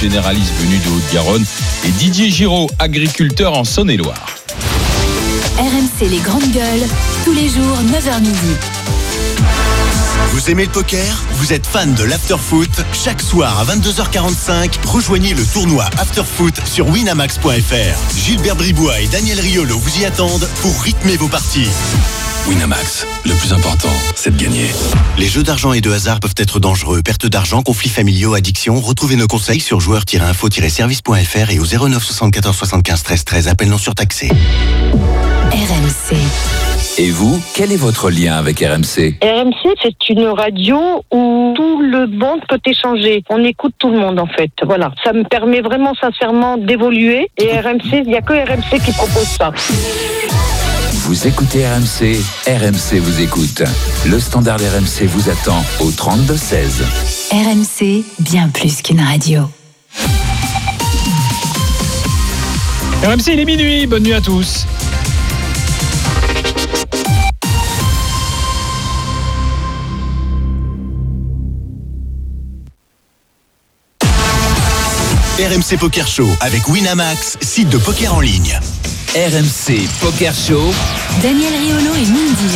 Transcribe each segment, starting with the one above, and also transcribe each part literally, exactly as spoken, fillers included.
généraliste venu de Haute-Garonne, et Didier Giraud, agriculteur en Saône-et-Loire. R M C les grandes gueules, tous les jours neuf heures midi. Vous aimez le poker ? Vous êtes fan de l'after-foot ? Chaque soir à vingt-deux heures quarante-cinq, rejoignez le tournoi after-foot sur winamax point f r. Gilbert Bribois et Daniel Riolo vous y attendent pour rythmer vos parties. Winamax, le plus important, c'est de gagner. Les jeux d'argent et de hasard peuvent être dangereux. Perte d'argent, conflits familiaux, addiction. Retrouvez nos conseils sur joueurs tiret info tiret service point f r et au zéro neuf soixante-quatorze soixante-quinze treize treize. Appel non surtaxé. R M C. Et vous, quel est votre lien avec R M C ? R M C, c'est une radio où tout le monde peut échanger. On écoute tout le monde, en fait. Voilà. Ça me permet vraiment, sincèrement, d'évoluer. Et R M C, il n'y a que R M C qui propose ça. Vous écoutez R M C, R M C vous écoute. Le standard R M C vous attend au trente-deux seize. R M C, bien plus qu'une radio. R M C, il est minuit. Bonne nuit à tous. R M C Poker Show avec Winamax, site de poker en ligne. R M C Poker Show. Daniel Riolo et Mindir.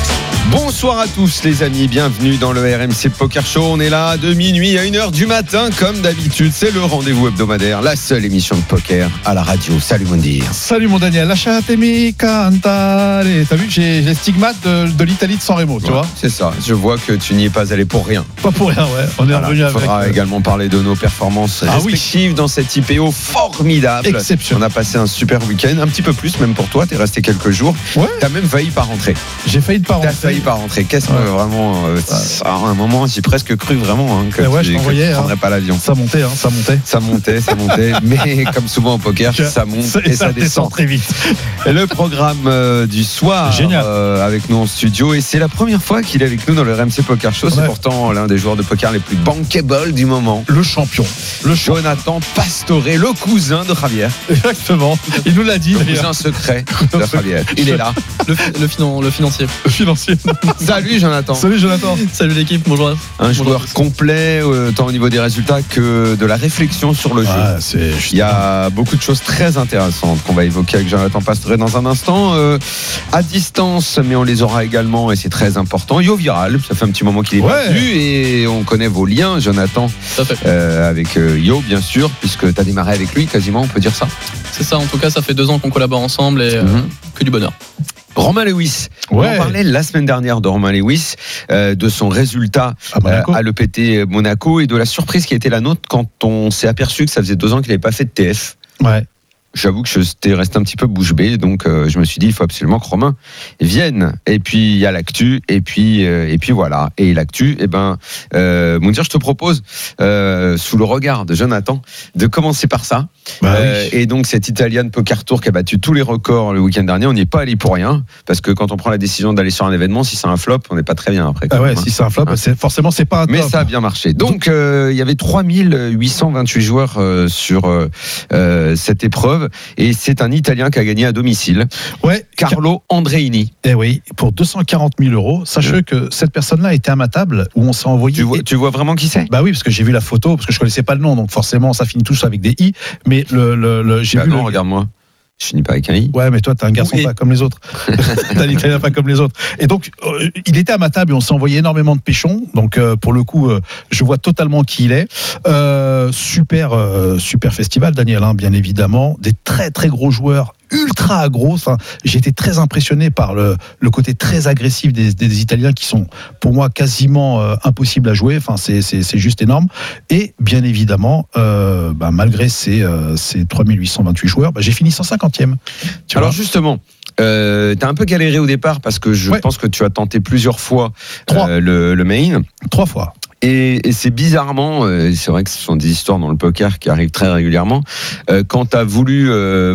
Bonsoir à tous les amis, bienvenue dans le R M C Poker Show. On est là de minuit à une heure du matin comme d'habitude. C'est le rendez-vous hebdomadaire, la seule émission de poker à la radio. Salut Mondir. Salut mon Daniel, lasciatemi cantare. T'as vu que j'ai les stigmates de, de l'Italie de Sanremo, tu Ouais, vois. c'est ça, je vois que tu n'y es pas allé pour rien. Pas pour rien, ouais. On est Voilà, revenu il avec. faudra euh, également parler de nos performances Ah oui. respectives dans cette I P O formidable. Exceptionnel. On a passé un super week-end, un petit peu plus même pour toi, t'es resté quelques jours. Ouais. T'as même failli pas rentrer. J'ai failli de pas T'as rentrer. failli pas rentrer. Qu'est-ce que Ouais. vraiment euh, ça, à un moment, j'ai presque cru vraiment hein, que Eh ouais, tu je ne t'envoyais, prendrais hein. pas l'avion. Ça montait, hein, ça montait. Ça montait, ça montait, mais comme souvent au poker, ça monte et ça, descend. très vite. Et le programme euh, du soir Génial. euh, avec nous en studio, et c'est la première fois qu'il est avec nous dans le R M C Poker Show. C'est Ouais. pourtant l'un des joueurs de poker les plus bankable du moment. Le champion. Le champion. Jonathan Pastore, le cousin de Javier. Exactement. Il nous l'a dit. Le d'ailleurs. cousin secret de Javier. Il est là. Le, le, finan- le financier. Le financier. Salut Jonathan. Salut Jonathan. Salut l'équipe, bonjour. Un Bonjour joueur à tous. complet, euh, tant au niveau des résultats que de la réflexion sur le jeu. Ah, c'est Il y a beaucoup de choses très intéressantes qu'on va évoquer avec Jonathan Pastore dans un instant, euh, à distance, mais on les aura également et c'est très important. Yo Viral, ça fait un petit moment qu'il est Ouais. venu et on connaît vos liens, Jonathan, Tout à fait. euh, avec euh, Yo bien sûr, puisque tu as démarré avec lui quasiment, on peut dire ça. C'est ça, en tout cas, ça fait deux ans qu'on collabore ensemble et euh, Mhm. que du bonheur. Romain Lewis, Ouais. on en parlait la semaine dernière de Romain Lewis, euh, de son résultat À Monaco. euh, à l'E P T Monaco et de la surprise qui a été la nôtre quand on s'est aperçu que ça faisait deux ans qu'il n'avait pas fait de T F. Ouais. J'avoue que j'étais resté un petit peu bouche bée, donc euh, je me suis dit il faut absolument que Romain vienne. Et puis il y a l'actu, et puis euh, et puis voilà. Et l'actu, eh ben, euh, Moundir, je te propose euh, sous le regard de Jonathan de commencer par ça. Bah Euh, oui. Et donc cette Italian Poker Tour qui a battu tous les records le week-end dernier, on n'y est pas allé pour rien, parce que quand on prend la décision d'aller sur un événement, si c'est un flop, on n'est pas très bien après. quand Ah ouais, même, hein. si c'est un flop, Hein. c'est, forcément, c'est pas un Mais top. ça a bien marché. Donc, euh, il y avait trois mille huit cent vingt-huit joueurs euh, sur euh, euh, cette épreuve. Et c'est un Italien qui a gagné à domicile, Ouais. Carlo Andreini. Eh oui, pour deux cent quarante mille euros. Sachez Ouais. que cette personne-là était à ma table où on s'est envoyé. Tu vois, tu vois vraiment qui c'est ? Bah oui, parce que j'ai vu la photo, parce que je connaissais pas le nom, donc forcément ça finit tous avec des i. Mais le, le, le- j'ai Bah vu non, le- regarde-moi. Je finis pas avec un i. Ouais, mais toi, t'es un garçon Oui. pas comme les autres. T'es un Italien pas comme les autres. Et donc, euh, il était à ma table et on s'est envoyé énormément de péchons. Donc, euh, pour le coup, euh, je vois totalement qui il est. Euh, super, euh, super festival, Daniel, hein, bien évidemment. Des très, très gros joueurs, ultra aggro. Enfin, j'ai été très impressionné par le, le côté très agressif des, des Italiens qui sont, pour moi, quasiment euh, impossibles à jouer. Enfin, c'est, c'est, c'est juste énorme. Et bien évidemment, euh, bah, malgré ces, euh, ces trois mille huit cent vingt-huit joueurs, bah, j'ai fini cent cinquantième. Tu Alors vois. justement, euh, t'as un peu galéré au départ parce que je Ouais. pense que tu as tenté plusieurs fois Trois. euh, le, le main. Trois fois. Et, et c'est bizarrement, euh, c'est vrai que ce sont des histoires dans le poker qui arrivent très régulièrement, euh, quand tu as voulu euh,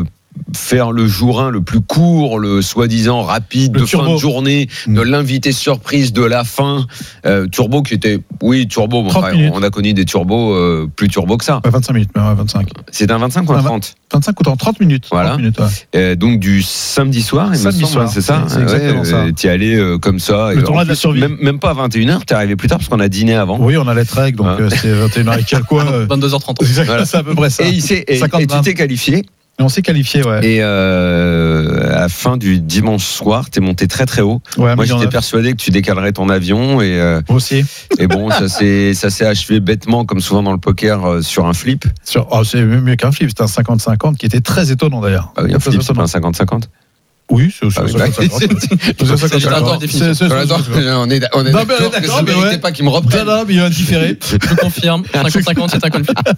faire le jour un le plus court, le soi-disant rapide Le de turbo. fin de journée, de l'invité surprise de la fin. Euh, turbo qui était, oui, turbo. Bon, trente enfin, minutes. on a connu des turbos euh, plus turbo que ça. Ouais, vingt-cinq minutes, mais ouais, vingt-cinq. C'était un vingt-cinq ou un Ah, trente? vingt-cinq ou trente, trente minutes. Voilà. trente minutes, ouais. Euh, donc du samedi soir, il me Samedi semble, soir, c'est ça. c'est- c'est exactement ça. Tu y allais euh, comme ça. Le et tournoi en de la plus, survie. Même, même pas à vingt et une heures, t'es arrivé plus tard parce qu'on a dîné avant. Oui, on allait trek, donc Ah. euh, c'était vingt et une heures et quelques quoi. euh, vingt-deux heures trente. Voilà. C'est à peu près ça. Et, il s'est- et- cinquante et tu t'es qualifié. Et on s'est qualifié, ouais. Et euh, à la fin du dimanche soir, t'es monté très très haut. Ouais, Moi, million j'étais neuf. persuadé que tu décalerais ton avion et, euh, Moi aussi. et bon, ça s'est ça s'est achevé bêtement, comme souvent dans le poker, euh, sur un flip. Sur, oh, c'est mieux qu'un flip, c'était un cinquante cinquante qui était très étonnant d'ailleurs. Ah oui, un Très flip, c'est pas étonnant. un cinquante cinquante. Oui, c'est aussi Ah un oui, bah, cinquante cinquante. c'est- C'est un cinquante C'est cinquante. la définition. C'est- c'est- c'est- Attends, c'est- on est, on est Non, mais on est d'accord que d'accord, je mais méritais ouais. pas qu'ils me Non, reprennent. non, mais il y a un différé. Je confirme, cinquante cinquante, c'est un call flip.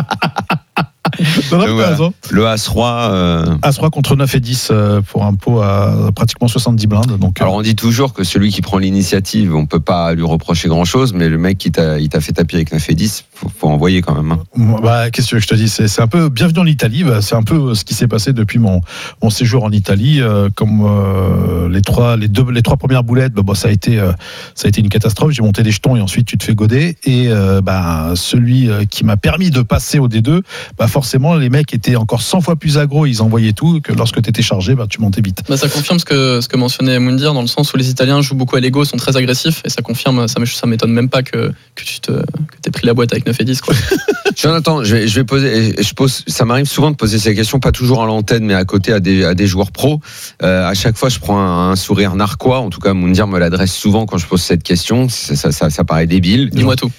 Non, non, mais Voilà. t'as raison. Le As-Roi. euh, As-Roi contre neuf et dix euh, pour un pot à pratiquement soixante-dix blindes. Donc, euh, Alors on dit toujours que celui qui prend l'initiative, on peut pas lui reprocher grand chose, mais le mec qui t'a, il t'a fait taper avec neuf et dix, faut, faut envoyer quand même. hein. moi, bah, qu'est-ce que je te dis, c'est, c'est un peu bienvenue en Italie. Bah, c'est un peu ce qui s'est passé depuis mon, mon séjour en Italie. Euh, comme euh, les trois, les deux, les trois premières boulettes, bah, bah, ça a été, euh, ça a été une catastrophe. J'ai monté des jetons et ensuite tu te fais goder. Et euh, bah, celui euh, qui m'a permis de passer au D deux, bah, forcément les mecs étaient encore cent fois plus aggro. Ils envoyaient tout que lorsque tu étais chargé, bah, tu montais vite. Bah, ça confirme ce que, ce que mentionnait Moundir, dans le sens où les Italiens jouent beaucoup à l'ego, sont très agressifs, et ça confirme, ça, ça m'étonne même pas que, que tu te, que t'aies pris la boîte avec neuf et dix. Quoi. Jonathan, je vais, je vais poser, je pose, ça m'arrive souvent de poser ces questions, pas toujours à l'antenne, mais à côté à des, à des joueurs pros. Euh, à chaque fois, je prends un, un sourire narquois. En tout cas, Moundir me l'adresse souvent quand je pose cette question. Ça, ça, ça, ça paraît débile. Dis-moi tout.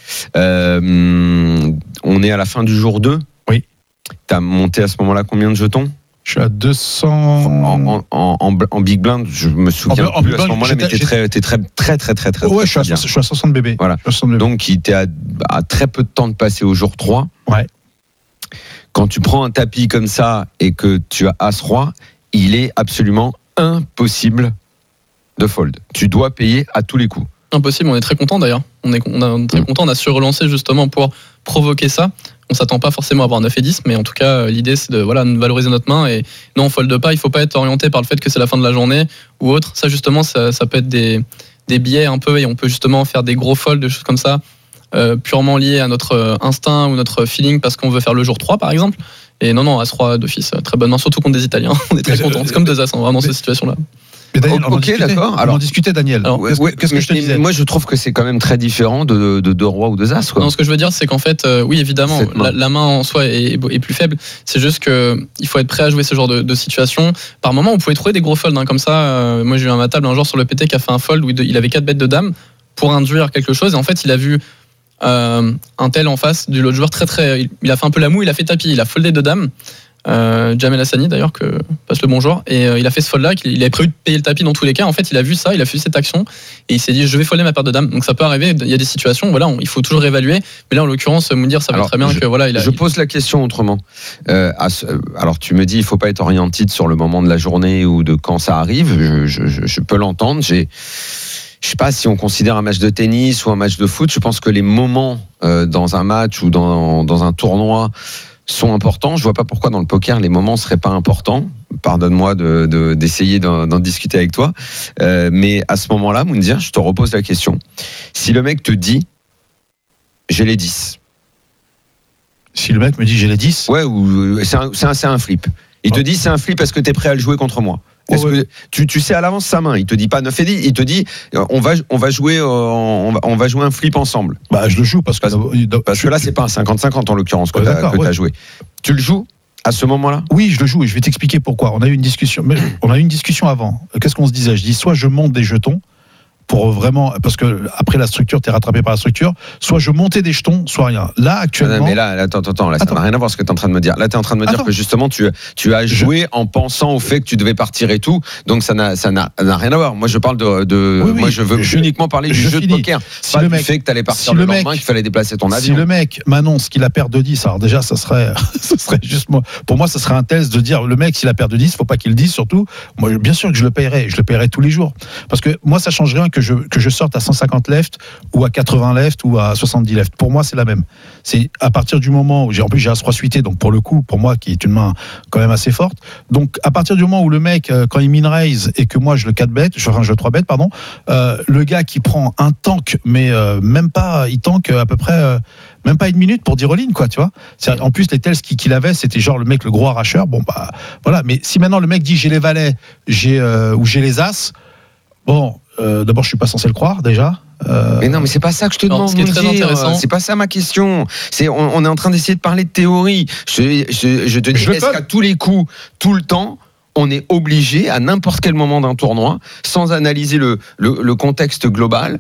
Euh, on est à la fin du jour deux. Oui. T'as monté à ce moment-là combien de jetons? Je suis à deux cents. En, en, en, en, en big blind, je me souviens En- en plus big à ce blind, moment-là, mais j'étais- t'es très, t'es très, très, très, très, très, Ouais, très je suis, à, bien. je suis à soixante bébés. Voilà. Je suis à soixante bébés. Donc, il était à, à très peu de temps de passer au jour trois. Ouais. Quand tu prends un tapis comme ça et que tu as As-Roi, il est absolument impossible de fold. Tu dois payer à tous les coups. Impossible, on est très content d'ailleurs. On est, on a- on est très Mm. content, on a su relancer justement pour provoquer ça. On s'attend pas forcément à avoir neuf et dix, mais en tout cas, l'idée c'est de, voilà, de valoriser notre main. Et non, on fold pas, il faut pas être orienté par le fait que c'est la fin de la journée ou autre. Ça, justement, ça, ça peut être des, des biais un peu, et on peut justement faire des gros folds, des choses comme ça, euh, purement liés à notre euh, instinct ou notre feeling parce qu'on veut faire le jour trois, par exemple. Et non, non, As-Roi d'office, très bonne main, surtout contre des Italiens. On est très Mais, contents. euh, C'est comme deux As, hein, vraiment, mais- cette situation-là. Mais Daniel, on en Ok, discutait. d'accord. On Alors- en discutait, Daniel. Alors, Qu'est-ce que, qu'est-ce que je te Mais- disais mais moi, je trouve que c'est quand même très différent de, de deux rois ou deux as. Quoi. Non, ce que je veux dire, c'est qu'en fait, euh, oui, évidemment, Cette main. la, la main en soi est, est plus faible. C'est juste que il faut être prêt à jouer ce genre de, de situation. Par moment, on pouvait trouver des gros folds hein, comme ça. Euh, moi, j'ai eu un ma table un jour sur le P T qui a fait un fold où il il avait quatre bêtes de dames pour induire quelque chose. Et en fait, il a vu euh, un tel en face du l'autre joueur très très. Il, il a fait un peu la moue, il a fait tapis, il a foldé de dames. Euh, Jamel Hassani d'ailleurs, que passe le bonjour, et euh, il a fait ce fold là, il avait prévu de payer le tapis dans tous les cas. En fait, il a vu ça, il a fait cette action et il s'est dit je vais folder ma paire de dames. Donc ça peut arriver, il y a des situations, voilà, on- il faut toujours évaluer. Mais là, en l'occurrence, Moundir, ça va Alors, très bien je- que voilà, il a. Je pose la question autrement. Euh, à ce- alors, tu me dis, il faut pas être orienté sur le moment de la journée ou de quand ça arrive. Je, je- je- je peux l'entendre. J'ai, je sais pas si on considère un match de tennis ou un match de foot. Je pense que les moments euh, dans un match ou dans, dans un tournoi sont importants. Je vois pas pourquoi dans le poker les moments seraient pas importants. Pardonne-moi de, de- d'essayer d'en, d'en discuter avec toi. Euh, mais à ce moment-là, Moundir, je te repose la question. Si le mec te dit, j'ai les dix. Si le mec me dit j'ai les dix, Ouais, ou c'est un, c'est un, c'est un flip. Il te Ouais. dit c'est un flip parce que tu es prêt à le jouer contre moi. Ouais, Est-ce ouais. que tu, tu sais à l'avance sa main? Il te dit pas neuf et dix, il te dit euh, on va, on va jouer, euh, on, va, on va jouer un flip ensemble. bah, je le joue parce que, Parce- Parce que là, c'est pas un cinquante cinquante en l'occurrence que Ouais, tu as d'accord, ouais. joué. Tu le joues à ce moment-là? oui, je le joue et je vais t'expliquer pourquoi. On a eu une discussion, mais on a eu une discussion avant. Qu'est-ce qu'on se disait? Je dis soit je monte des jetons pour vraiment, parce que après la structure, t'es rattrapé par la structure, soit je montais des jetons, soit rien. Là, Ah actuellement. non, mais là, là, attends, attends, là, ça Attends. n'a rien à voir ce que tu es en train de me dire. Là, tu es en train de me dire Attends. que justement, tu, tu as joué en pensant au fait que tu devais partir et tout. Donc, ça n'a, ça n'a, n'a rien à voir. Moi, je parle de. de Oui, oui, moi, je veux je- uniquement parler du je jeu de finis. poker. Si pas le du mec- fait que tu allais partir si le le mec- lendemain, qu'il fallait déplacer ton Si avion. le mec m'annonce qu'il a perdu de dix, alors déjà, ça serait, ça serait juste moi. Pour moi, ça serait un test de dire le mec, s'il a perdu de dix, faut pas qu'il le dise surtout. Moi, bien sûr que je le paierai, je le paierai tous les jours. Parce que moi, ça change rien que que je, que je sorte à cent cinquante left ou à quatre-vingts left ou à soixante-dix left. Pour moi, c'est la même. C'est à partir du moment où j'ai, en plus, j'ai As-Roi suité, donc pour le coup, pour moi, qui est une main quand même assez forte. Donc, à partir du moment où le mec, quand il min raise et que moi, je le quatre bet, enfin, je le trois bet, pardon, euh, le gars qui prend un tank, mais euh, même pas, il tank à peu près, euh, même pas une minute pour dire all-in, quoi, tu vois. C'est, en plus, les tells qu'il, qu'il avait, c'était genre le mec, le gros arracheur. Bon, bah, voilà. Mais si maintenant le mec dit j'ai les valets, j'ai, euh, ou j'ai les as, bon, euh, d'abord, je suis pas censé le croire, déjà. Euh... Mais non, mais c'est pas ça que je te Alors, demande. ce qui est très dire. intéressant. C'est pas ça ma question. C'est on, on est en train d'essayer de parler de théorie. Je, je, je te dis, Je est-ce peux. qu'à tous les coups, tout le temps, on est obligé à n'importe quel moment d'un tournoi, sans analyser le, le, le contexte global,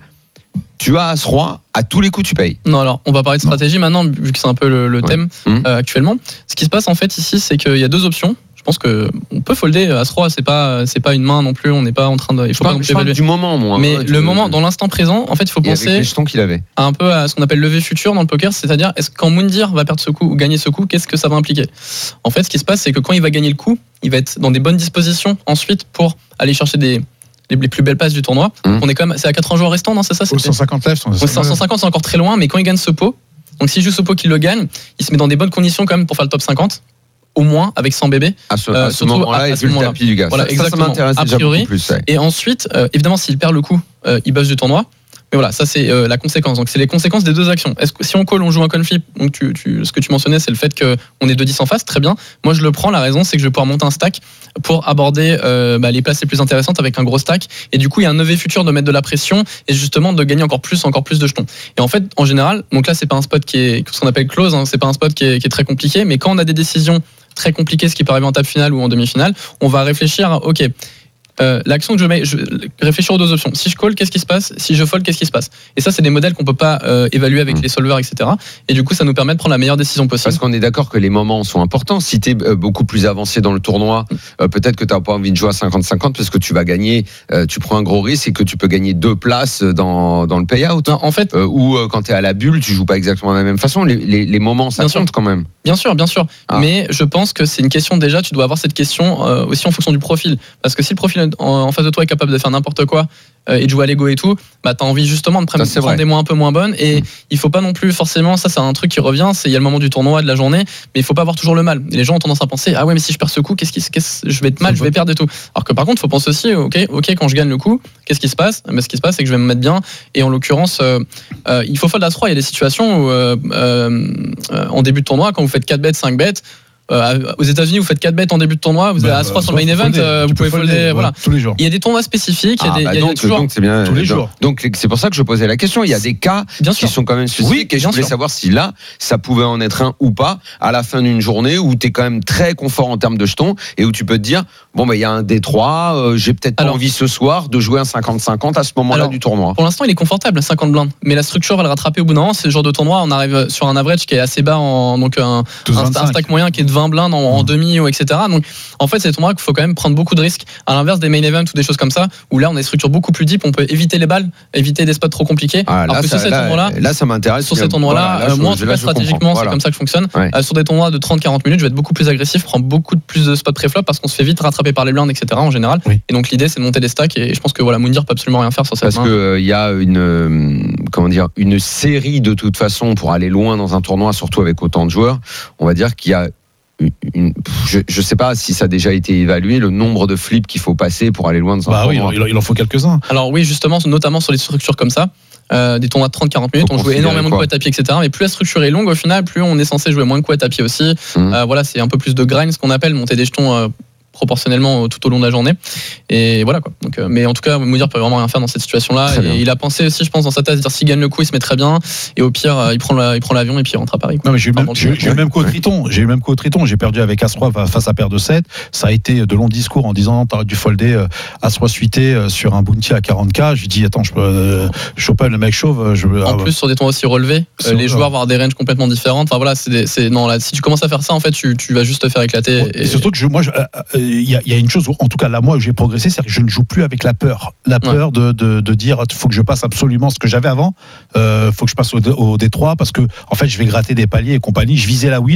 tu as As-Roi, à tous les coups tu payes. Non, alors on va parler de stratégie maintenant, vu que c'est un peu le, le Ouais. thème Mmh. euh, actuellement. Ce qui se passe en fait ici, c'est qu'il y a deux options. Je pense que on peut folder As-Roi, c'est pas c'est pas une main non plus. On n'est pas en train de. Il Je faut pas non parle, plus je parle évaluer. du moment, moi. Mais hein, le tu- moment, dans l'instant présent, en fait, il faut et avec penser les jetons qu'il avait. à un peu à ce qu'on appelle lever futur dans le poker, c'est-à-dire est-ce que quand Moundir va perdre ce coup ou gagner ce coup, qu'est-ce que ça va impliquer? En fait, ce qui se passe, c'est que quand il va gagner le coup, il va être dans des bonnes dispositions ensuite pour aller chercher des les, les plus belles passes du tournoi. Mmh. On est quand même, c'est à quatre-vingts joueurs restants, non? C'est ça? Au c'était- cent cinquante left, on Ouais, cent cinquante, c'est encore très loin, mais quand il gagne ce pot, donc s'il joue ce pot qu'il le gagne, il se met dans des bonnes conditions quand même pour faire le top cinquante, au moins avec cent bébés. À ce, Euh, à ce surtout moment-là, à- à et ce vu le moment-là. tapis du gars. Voilà, ça, ça, ça exactement. m'intéresse A déjà priori. beaucoup plus. Ouais. Et ensuite, euh, évidemment, s'il perd le coup, euh, il buzz du tournoi. Mais voilà, ça c'est euh, la conséquence. Donc c'est les conséquences des deux actions. Est-ce que si on call, on joue un conflit, donc tu, tu, ce que tu mentionnais, c'est le fait qu'on est deux dix en face, très bien. Moi je le prends, la raison c'est que je vais pouvoir monter un stack pour aborder euh, bah, les places les plus intéressantes avec un gros stack. Et du coup, il y a un levé futur de mettre de la pression et justement de gagner encore plus, encore plus de jetons. Et en fait, en général, donc là c'est pas un spot qui est ce qu'on appelle close, hein, c'est pas un spot qui est, qui est très compliqué, mais quand on a des décisions très compliquées, ce qui peut arriver en table finale ou en demi-finale, on va réfléchir à, ok, Euh, l'action que je mets, je réfléchir aux deux options. Si je call, qu'est-ce qui se passe? Si je fold, qu'est-ce qui se passe? Et ça, c'est des modèles qu'on peut pas euh, évaluer avec Mmh. les solvers, et cetera. Et du coup, ça nous permet de prendre la meilleure décision possible. Parce qu'on est d'accord que les moments sont importants. Si tu es beaucoup plus avancé dans le tournoi, euh, peut-être que tu n'as pas envie de jouer à cinquante cinquante parce que tu vas gagner, euh, tu prends un gros risque et que tu peux gagner deux places dans, dans le payout. Non, en fait, Euh, ou euh, quand tu es à la bulle, tu joues pas exactement de la même façon. Les, les, les moments, ça Bien compte quand même. bien sûr, bien sûr. Ah. Mais je pense que c'est une question déjà, tu dois avoir cette question euh, aussi en fonction du profil. Parce que si le profil en, en face de toi est capable de faire n'importe quoi euh, et de jouer à l'ego et tout, bah t'as envie justement de prendre, Ça, c'est prendre vrai. des mots un peu moins bonnes. Et Mm. il faut pas non plus forcément, ça c'est un truc qui revient, c'est il y a le moment du tournoi, de la journée, mais il faut pas avoir toujours le mal. Et les gens ont tendance à penser, ah ouais, mais si je perds ce coup, qu'est-ce qui, qu'est-ce, je vais être mal, je vais perdre et tout. Alors que par contre, il faut penser aussi, ok, ok, quand je gagne le coup, qu'est-ce qui se passe? Mais ce qui se passe, c'est que je vais me mettre bien. Et en l'occurrence, euh, euh, il faut fold As-Roi. Il y a des situations où, euh, euh, euh, en début de tournoi, quand vous faites quatre bêtes, cinq bêtes, euh, aux États-Unis, vous faites quatre bêtes en début de tournoi, vous avez As-Roi sur le main event, euh, vous pouvez folder, voilà. tous les jours. Il y a des tournois spécifiques, il y a Ah, des, bah il y a donc, toujours, donc c'est bien. tous les donc- jours. Donc c'est pour ça que je posais la question. Il y a des cas bien qui sûr. sont quand même spécifiques Oui, et je bien voulais sûr. savoir si là, ça pouvait en être un ou pas à la fin d'une journée où tu es quand même très confort en termes de jetons et où tu peux te dire, bon, bah, il y a un D trois, euh, j'ai peut-être pas Alors- envie ce soir de jouer un cinquante cinquante à ce moment-là Alors, du tournoi. Pour l'instant, il est confortable, cinquante blindes. Mais la structure va le rattraper au bout d'un moment. C'est le genre de tournoi, on arrive sur un average qui est assez bas, en, donc un, douze un, un vingt-cinq. stack moyen qui est de vingt blindes en, en demi, ou et cetera. Donc, en fait, c'est des tournois qu'il faut quand même prendre beaucoup de risques. À l'inverse des main events ou des choses comme ça, où là, on a des structures beaucoup plus deep, on peut éviter les balles, éviter des spots trop compliqués. Ah, Alors là, que ça, sur ces là, tournois-là, là, ça m'intéresse. sur ces tournois-là, Voilà, là, euh, je- moi en tout là, cas je comprends. stratégiquement Voilà. c'est comme ça que je fonctionne. Ouais. Euh, sur des tournois de trente quarante minutes, je vais être beaucoup plus agressif, prendre beaucoup de plus de spots pré-flop parce qu'on se fait vite rattraper par les blindes, et cetera en général. Oui. Et donc l'idée c'est de monter des stacks et je pense que voilà, Moundir peut absolument rien faire sur cette Parce main. que il y a une euh, comment dire une série de toute façon pour aller loin dans un tournoi, surtout avec autant de joueurs. On va dire qu'il y a une, une- je je sais pas si ça a déjà été évalué le nombre de flips qu'il faut passer pour aller loin dans un Bah oui, tournoi. il en- il en faut quelques-uns. Alors oui, justement, notamment sur les structures comme ça, euh, des tournois de trente quarante minutes, Faut on joue considérer énormément de quoi coups à tapis, et cetera. Mais plus la structure est longue, au final, plus on est censé jouer moins de coups à tapis aussi. Mhm. Euh, voilà, c'est un peu plus de grind, ce qu'on appelle monter des jetons euh, proportionnellement euh, tout au long de la journée. Et voilà quoi. Donc, euh, mais en tout cas, Moundir peut vraiment rien faire dans cette situation-là. Très bien. Et il a pensé aussi, je pense, dans sa thèse, dire s'il gagne le coup, il se met très bien. Et au pire, euh, il prend la- il prend l'avion et puis il rentre à Paris. Non, mais j'ai eu le Enfin, même, bon, j'ai eu- j'ai eu le même coup au Triton. J'ai eu le même coup au Triton. J'ai perdu avec As-Roi face à paire de sept. Ça a été de longs discours en disant, t'aurais dû folder euh, As-Roi suité euh, sur un bounty à quarante K. Je lui dis, attends, je peux, euh, Chopin, le mec chauve, je veux. En ah, plus, sur des tournois aussi relevés, C'est euh, les vrai. joueurs vont avoir des ranges complètement différentes. Enfin voilà, c'est des- c'est- non, là, si tu commences à faire ça, en fait, tu, tu vas juste te faire éclater. Et surtout que je, moi, je- euh, euh, il y, a- il y a une chose, où, en tout cas là, moi, où j'ai progressé, c'est que je ne joue plus avec la peur. La peur de, de, de dire, il faut que je passe absolument ce que j'avais avant. Il euh, faut que je passe au, au D trois parce que, en fait, je vais gratter des paliers et compagnie. Je visais la win.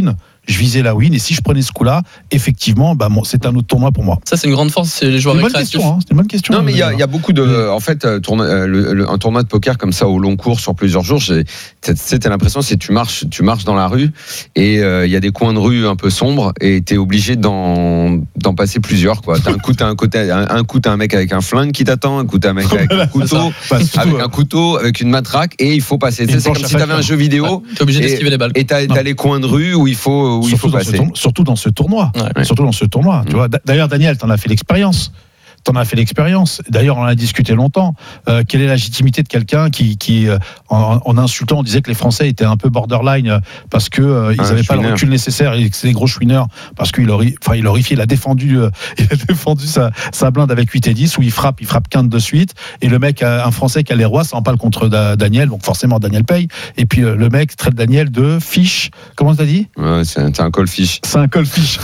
je visais la win, et si je prenais ce coup-là, effectivement, bah, bon, c'est un autre tournoi pour moi. Ça, c'est une grande force, c'est les joueurs C'est une bonne récréatifs. question, hein, c'est une bonne question. Non, mais il y, a- il y a beaucoup de. En fait, euh, tourno- euh, le- le- un tournoi de poker comme ça au long cours sur plusieurs jours, j'ai- t'as- t'as t'as l'impression c'est tu marches, tu marches dans la rue et euh, il y a des coins de rue un peu sombres et t'es obligé d'en d'en passer plusieurs quoi. T'as un coup t'as un côté un, un coup t'as un mec avec un flingue qui t'attend, un coup t'as un mec avec un couteau, Enfin, surtout, avec euh, un couteau, avec une matraque et il faut passer. Et Tu sais, une C'est planche comme à si t'avais facteur. un jeu vidéo T'es obligé et- d'esquiver les balles. et t'as Non. t'as les coins de rue où il faut où il surtout, faut dans ce passer. tournoi, surtout dans ce tournoi. Ouais. Surtout dans ce tournoi. Tu Mm. vois. D'ailleurs, Daniel, t'en as fait l'expérience. T'en as fait l'expérience. D'ailleurs, on en a discuté longtemps. Euh, quelle est la légitimité de quelqu'un qui, qui euh, en, en insultant, on disait que les Français étaient un peu borderline euh, parce que euh, ils Un n'avaient pas le chouineur. recul nécessaire et que c'est des gros chouineurs parce qu'il horri- enfin, il horrifiait. Il a défendu, euh, il a défendu sa, sa blinde avec huit et dix où il frappe, il frappe quinte de suite. Et le mec, euh, un Français qui a les rois, ça en parle contre Da- Daniel, donc forcément Daniel paye. Et puis euh, le mec traite Daniel de fiche. Comment t'as dit? Ouais, c'est un, c'est un call fish. C'est un call fish.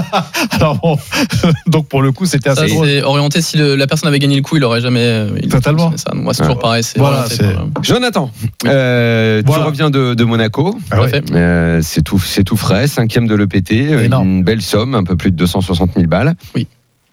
Alors bon, donc pour le coup, c'était Ça, assez drôle. c'est orienté. Si le- la personne avait gagné le coup, il aurait jamais. euh, il- Totalement. Ça. Moi, c'est Ouais. toujours pareil. C'est Voilà, orienté c'est- par le- Jonathan, euh, Voilà. tu reviens de, de Monaco. Ah ouais. Tout à fait. Euh, c'est tout, c'est tout frais, cinquième de l'E P T, euh, Énorme. une belle somme, un peu plus de deux cent soixante mille balles. Oui.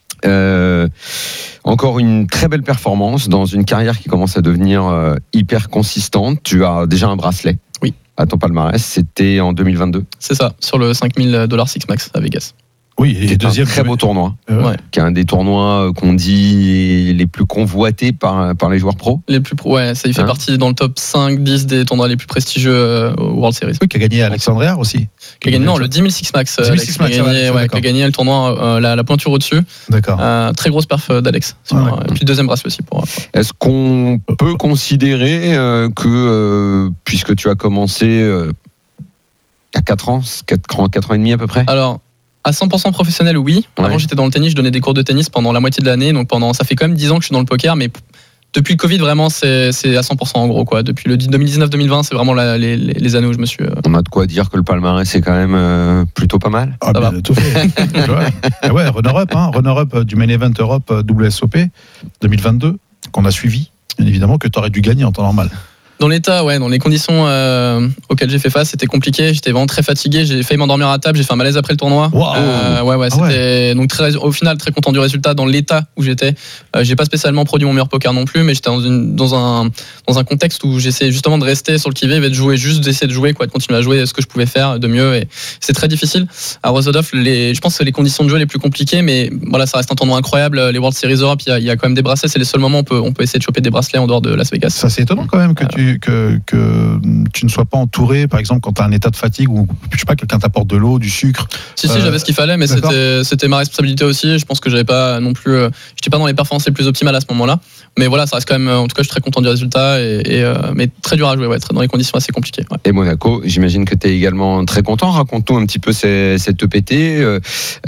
Euh, encore une très belle performance dans une carrière qui commence à devenir euh, hyper consistante. Tu as déjà un bracelet. Oui. À ton palmarès, c'était en deux mille vingt-deux. C'est ça, sur le cinq mille dollars Six Max à Vegas. Oui, et C'est deuxième un très beau tournoi, Euh, Ouais. qui est un des tournois euh, qu'on dit les plus convoités par, par les joueurs pros. Les plus pro- ouais, ça y fait Hein partie dans le top cinq dix des tournois les plus prestigieux euh, au World Series. Oui, qui a gagné Alexandria aussi. Qui a gagné, non, le dix mille Six Max. euh, dix mille Alex, Six Max, qui a gagné, ouais, ouais, qui d'accord. a gagné le tournoi, euh, la, la pointure au-dessus. D'accord. Euh, très grosse perf euh, d'Alex. Sur, Ouais. euh, Et puis le deuxième bracelet aussi pour. Est-ce qu'on peut considérer euh, que, euh, puisque tu as commencé euh, il y a quatre ans, quatre ans, quatre ans et demi à peu près, Alors, à cent pour cent professionnel, oui. Avant, Ouais. j'étais dans le tennis, je donnais des cours de tennis pendant la moitié de l'année. Donc, pendant, ça fait quand même dix ans que je suis dans le poker, mais p- depuis le Covid, vraiment, c'est c'est à cent pour cent en gros. Quoi. Depuis le deux mille dix-neuf deux mille vingt, c'est vraiment la- les, les- les années où je me suis. euh, on a de quoi dire que le palmarès c'est quand même euh, plutôt pas mal. Ah, ça bien, va. tout fait. Tu vois. Ah ouais, runner-up, hein, runner-up euh, du Main Event Europe euh, W S O P deux mille vingt-deux, qu'on a suivi, bien évidemment, que tu aurais dû gagner en temps normal. Dans l'état, ouais, dans les conditions euh, auxquelles j'ai fait face, c'était compliqué. J'étais vraiment très fatigué. J'ai failli m'endormir à table. J'ai fait un malaise après le tournoi. Waouh. Euh, ouais, ouais, Ah c'était ouais. donc très, au final très content du résultat dans l'état où j'étais. Euh, j'ai pas spécialement produit mon meilleur poker non plus, mais j'étais dans, une, dans un dans un contexte où j'essayais justement de rester sur le qui-vive et de jouer, juste d'essayer de jouer, quoi, de continuer à jouer ce que je pouvais faire de mieux. Et c'est très difficile. À Rosendorf, les, je pense que c'est les conditions de jeu les plus compliquées, mais voilà, ça reste un tournoi incroyable. Les World Series Europe, il y a, il y a quand même des bracelets. C'est les seuls moments où on peut on peut essayer de choper des bracelets en dehors de Las Vegas. Ça, c'est étonnant quand même que, tu, que, que tu ne sois pas entouré, par exemple, quand tu as un état de fatigue ou, je sais pas, quelqu'un t'apporte de l'eau, du sucre. Si, si, Euh, j'avais ce qu'il fallait, mais d'accord. c'était, c'était ma responsabilité aussi. Je pense que j'avais pas non plus, euh, j'étais pas dans les performances les plus optimales à ce moment-là. Mais voilà, ça reste quand même, en tout cas, je suis très content du résultat et, et, euh, mais très dur à jouer, ouais, très, dans les conditions assez compliquées. Ouais. Et Monaco, j'imagine que tu es également très content. Raconte-nous un petit peu ces- cette E P T, euh,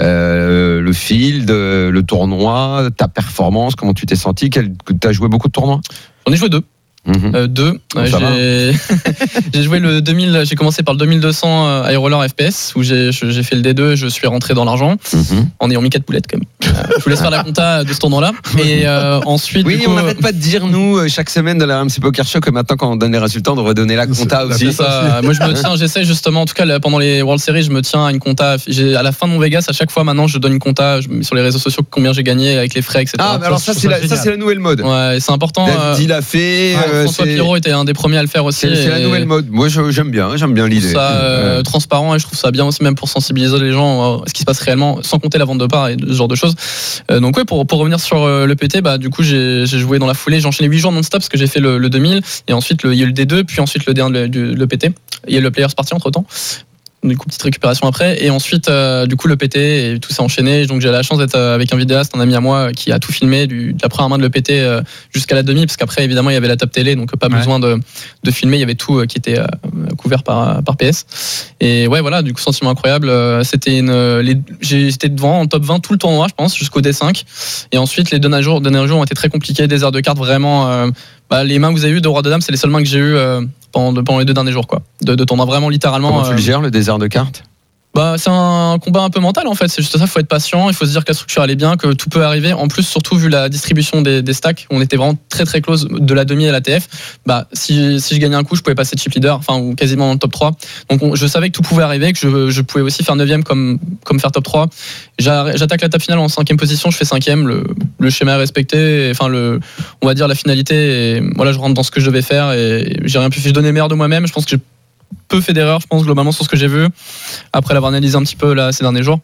euh, le field, euh, le tournoi, ta performance, comment tu t'es senti. Tu as joué beaucoup de tournois J'en ai joué deux. Mhm. Euh, deux. Bon, Euh, ça j'ai... j'ai joué le deux mille, j'ai commencé par le deux mille deux cents euh, High Roller F P S où j'ai, j'ai fait le D deux, je suis rentré dans l'argent Mhm. en ayant mis quatre boulettes quand même. Euh, je vous laisse faire la compta de ce tournoi-là. Et euh, ensuite, Oui, du coup, on n'arrête pas de dire, nous, euh, chaque semaine de la R M C Poker Show, que maintenant, quand on donne les résultats, on devrait donner la compta C'est- aussi. C'est ça. Moi, je me tiens, j'essaie justement, en tout cas, là, pendant les World Series, je me tiens à une compta. J'ai, à la fin de mon Vegas, à chaque fois, maintenant, je donne une compta je mets sur les réseaux sociaux combien j'ai gagné avec les frais, et cetera. Ah, mais alors ça, je c'est trouve la, ça ça, génial. c'est la nouvelle mode. Ouais, c'est important. euh, David l'a fait. ouais, euh, François c'est- Pirot était un des premiers à le faire aussi. c'est c'est la et nouvelle mode. Moi, je- j'aime bien, j'aime bien Je trouve l'idée. ça euh, Euh, transparent et je trouve ça bien aussi, même pour sensibiliser les gens à ce qui se passe réellement, sans compter la vente de parts et ce genre de choses. Euh, donc, ouais, pour, pour revenir sur euh, le P T, bah, du coup, j'ai, j'ai joué dans la foulée. J'ai enchaîné huit jours non-stop parce que j'ai fait le, le deux mille et ensuite le, il y a eu le D deux, puis ensuite le D un, le, du- le P T. Il y a eu le Players Party entre temps. Du coup, petite récupération après. Et ensuite, euh, du coup, le P T et tout s'est enchaîné. Donc, j'ai la chance d'être euh, avec un vidéaste, un ami à moi, euh, qui a tout filmé du, de la première main de le P T euh, jusqu'à la demi, parce qu'après, évidemment, il y avait la top télé, donc pas Ouais. besoin de, de filmer. Il y avait tout euh, qui était euh, couvert par, par P S. Et ouais, voilà, du coup, sentiment incroyable. Euh, C'était une, euh, les, j'ai- j'étais devant en top vingt tout le tournoi, je pense, jusqu'au D cinq. Et ensuite, les derniers jours, derniers jours ont été très compliqués. Des heures de cartes vraiment. Euh, bah, les mains que vous avez eues de Roi de Dame, c'est les seules mains que j'ai eues euh, pendant, pendant les deux derniers jours, quoi. De, de tournoi vraiment littéralement. Comment tu euh, le gères, le désert de cartes Bah, c'est un combat un peu mental en fait, c'est juste ça, il faut être patient, il faut se dire que la structure elle est bien, que tout peut arriver. En plus, surtout vu la distribution des, des stacks, on était vraiment très très close de la demi à la T F. Bah, si, si je gagnais un coup, je pouvais passer chip leader, enfin, ou quasiment dans le top trois. Donc on, je savais que tout pouvait arriver, que je, je pouvais aussi faire neuvième comme, comme faire top trois. J'a, j'attaque la table finale en cinquième position, je fais cinquième, le, le schéma est respecté, et, enfin, le, on va dire la finalité, et voilà, je rentre dans ce que je devais faire et j'ai rien pu faire. Je donnais le meilleur de moi-même, je pense que j'ai peu fait d'erreurs, je pense, globalement, sur ce que j'ai vu après l'avoir analysé un petit peu là ces derniers jours.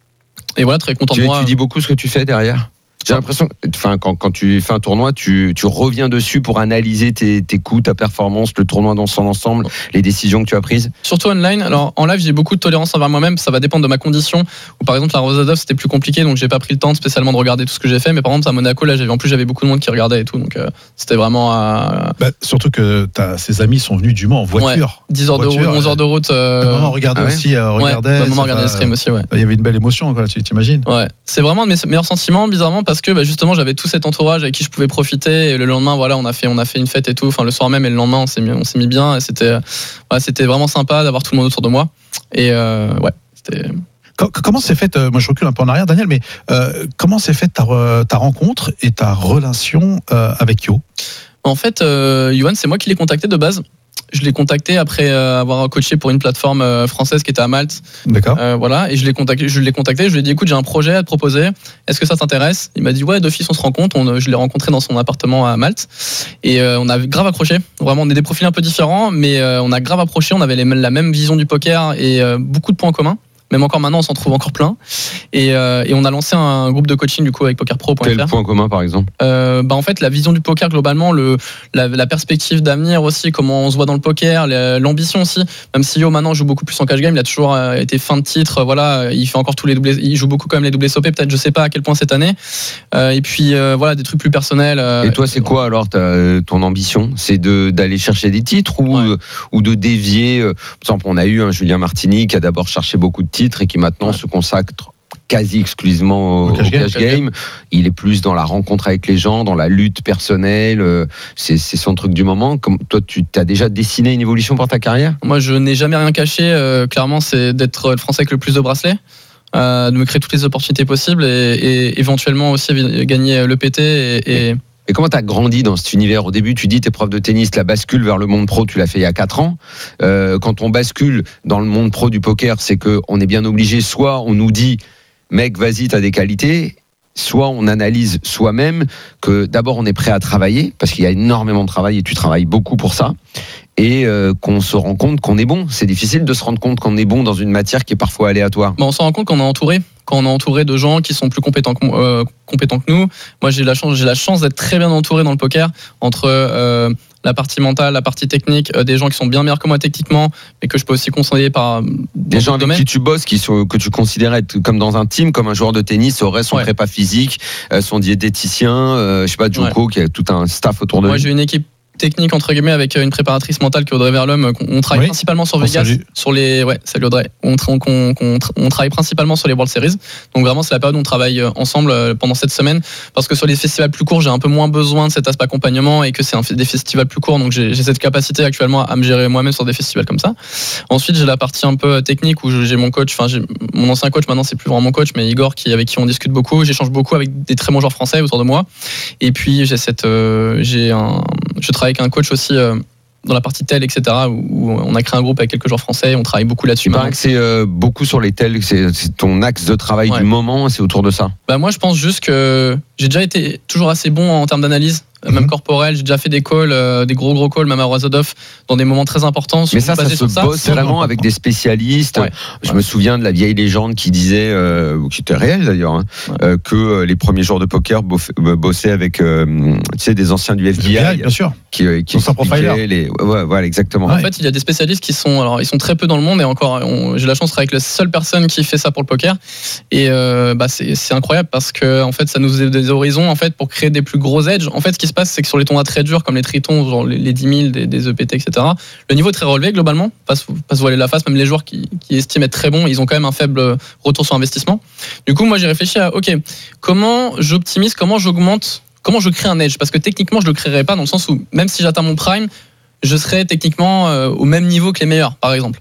Et voilà, très content tu, de moi. Tu dis beaucoup ce que tu fais derrière. J'ai l'impression que enfin, quand, quand tu fais un tournoi, tu, tu reviens dessus pour analyser tes, tes coups, ta performance, le tournoi dans son ensemble, les décisions que tu as prises. Surtout online. Alors en live, j'ai beaucoup de tolérance envers moi-même. Ça va dépendre de ma condition. Ou par exemple, la Rosadov, c'était plus compliqué, donc j'ai pas pris le temps spécialement de regarder tout ce que j'ai fait. Mais par exemple, à Monaco, là, j'avais, en plus, j'avais beaucoup de monde qui regardait et tout. Donc euh, c'était vraiment. À... Bah, surtout que t'as, ses amis sont venus du Mans en voiture. Ouais, dix heures de route, onze heures de route. Euh... Maman regardait ah ouais aussi. Euh, regardait, ouais, maman regardait le stream aussi. Ouais. Il y avait une belle émotion, quoi, tu t'imagines. Ouais. C'est vraiment de mes meilleurs sentiments, bizarrement, parce que bah, justement, j'avais tout cet entourage avec qui je pouvais profiter et le lendemain voilà on a fait on a fait une fête et tout, enfin le soir même et le lendemain on s'est mis on s'est mis bien et c'était ouais, c'était vraiment sympa d'avoir tout le monde autour de moi et euh, ouais c'était. Comment s'est faite, moi je recule un peu en arrière Daniel, mais euh, comment s'est faite ta, ta rencontre et ta relation euh, avec Yo? En fait euh, Yohan, c'est moi qui l'ai contacté de base. Je l'ai contacté après avoir coaché pour une plateforme française qui était à Malte. D'accord. Euh, voilà, et je l'ai contacté. Je l'ai contacté. Je lui ai dit, écoute, j'ai un projet à te proposer. Est-ce que ça t'intéresse? Il m'a dit, ouais, d'office, on se rencontre. On, je l'ai rencontré dans son appartement à Malte, et euh, on a grave accroché. Vraiment, on est des profils un peu différents, mais euh, on a grave accroché. On avait les, la même vision du poker et euh, beaucoup de points communs. Même encore maintenant, on s'en trouve encore plein. Et, euh, et on a lancé un groupe de coaching du coup avec poker pro point f r. Quel point commun par exemple? euh, bah En fait, la vision du poker globalement, le, la, la perspective d'avenir aussi, comment on se voit dans le poker, l'ambition aussi. Même si Yo maintenant joue beaucoup plus en cash game, il a toujours été fin de titre. Voilà, il fait encore tous les doubles, il joue beaucoup quand même les doubles S O P. Peut-être, je sais pas à quel point cette année. Euh, et puis euh, voilà, des trucs plus personnels. Euh, et toi, c'est quoi alors ta, ton ambition? C'est de d'aller chercher des titres ou ouais. ou de dévier? Par exemple, on a eu un Julien Martini qui a d'abord cherché beaucoup de titres et qui maintenant ouais. se consacre quasi exclusivement au, au cash, game, cash game. Il est plus dans la rencontre avec les gens, dans la lutte personnelle. C'est, c'est son truc du moment. Comme toi, tu as déjà dessiné une évolution pour ta carrière? Moi, je n'ai jamais rien caché. Euh, clairement, c'est d'être le Français avec le plus de bracelets. Euh, de me créer toutes les opportunités possibles et, et éventuellement aussi gagner le P T et, et... Et comment tu as grandi dans cet univers? Au début, tu dis t'es prof de tennis, la bascule vers le monde pro, tu l'as fait il y a quatre ans. Euh, quand on bascule dans le monde pro du poker, c'est qu'on est bien obligé, soit on nous dit mec, vas-y, t'as des qualités, soit on analyse soi-même que d'abord on est prêt à travailler, parce qu'il y a énormément de travail et tu travailles beaucoup pour ça, et euh, qu'on se rend compte qu'on est bon. C'est difficile de se rendre compte qu'on est bon dans une matière qui est parfois aléatoire. Bon, on se rend compte qu'on est entouré. Quand on est entouré de gens qui sont plus compétents que, euh, compétents que nous. Moi, j'ai la chance, j'ai la chance d'être très bien entouré dans le poker, entre euh, la partie mentale, la partie technique, euh, des gens qui sont bien meilleurs que moi techniquement, mais que je peux aussi conseiller par des gens avec domaine. Qui tu bosses, qui sont, que tu considères être comme dans un team, comme un joueur de tennis aurait son ouais. prépa physique, euh, son diététicien, euh, je sais pas, Djoko, ouais. qui a tout un staff autour de lui. Moi, j'ai une équipe technique entre guillemets avec une préparatrice mentale qui est Audrey Verlhomme. On travaille oui. principalement sur Vegas, oh, sur les ouais salut Audrey. On, on, on, on travaille principalement sur les World Series. Donc vraiment c'est la période où on travaille ensemble pendant cette semaine, parce que sur les festivals plus courts j'ai un peu moins besoin de cet aspect accompagnement et que c'est un, des festivals plus courts, donc j'ai, j'ai cette capacité actuellement à me gérer moi-même sur des festivals comme ça. Ensuite j'ai la partie un peu technique où j'ai mon coach, enfin j'ai mon ancien coach, maintenant c'est plus vraiment mon coach, mais Igor qui avec qui on discute beaucoup. J'échange beaucoup avec des très bons joueurs français autour de moi. Et puis j'ai cette euh, j'ai un je travaille avec un coach aussi euh, dans la partie tel, et cetera, où, où on a créé un groupe avec quelques joueurs français, on travaille beaucoup là-dessus. Il paraît que c'est euh, beaucoup sur les tels, c'est, c'est ton axe de travail ouais. du moment, c'est autour de ça. Bah moi, je pense juste que j'ai déjà été toujours assez bon en termes d'analyse. Même corporel, j'ai déjà fait des calls, euh, des gros gros calls, même à Razodov, dans des moments très importants. Mais ça, ça se ça, bosse vraiment avec des spécialistes. Ouais. Je ouais. me souviens de la vieille légende qui disait, euh, qui était réelle d'ailleurs, hein, ouais. euh, que euh, les premiers joueurs de poker bossaient avec, euh, tu sais, des anciens du F B I, F B I bien sûr, qui, qui expliquaient les, ouais, voilà, exactement. En fait, il y a des spécialistes qui sont, alors ils sont très peu dans le monde et encore, on, j'ai la chance de travailler avec la seule personne qui fait ça pour le poker et euh, bah c'est, c'est incroyable parce que en fait, ça nous ouvre des horizons en fait pour créer des plus gros edges. En fait, ce qui se passe, c'est que sur les tournois très durs comme les Tritons, genre les dix mille, des, des E P T, et cetera. Le niveau est très relevé globalement, pas se, pas se voiler la face, même les joueurs qui, qui estiment être très bons, ils ont quand même un faible retour sur investissement. Du coup, moi j'ai réfléchi à, ok, comment j'optimise, comment j'augmente, comment je crée un edge, parce que techniquement je le créerais pas dans le sens où même si j'atteins mon prime, je serais techniquement euh, au même niveau que les meilleurs, par exemple.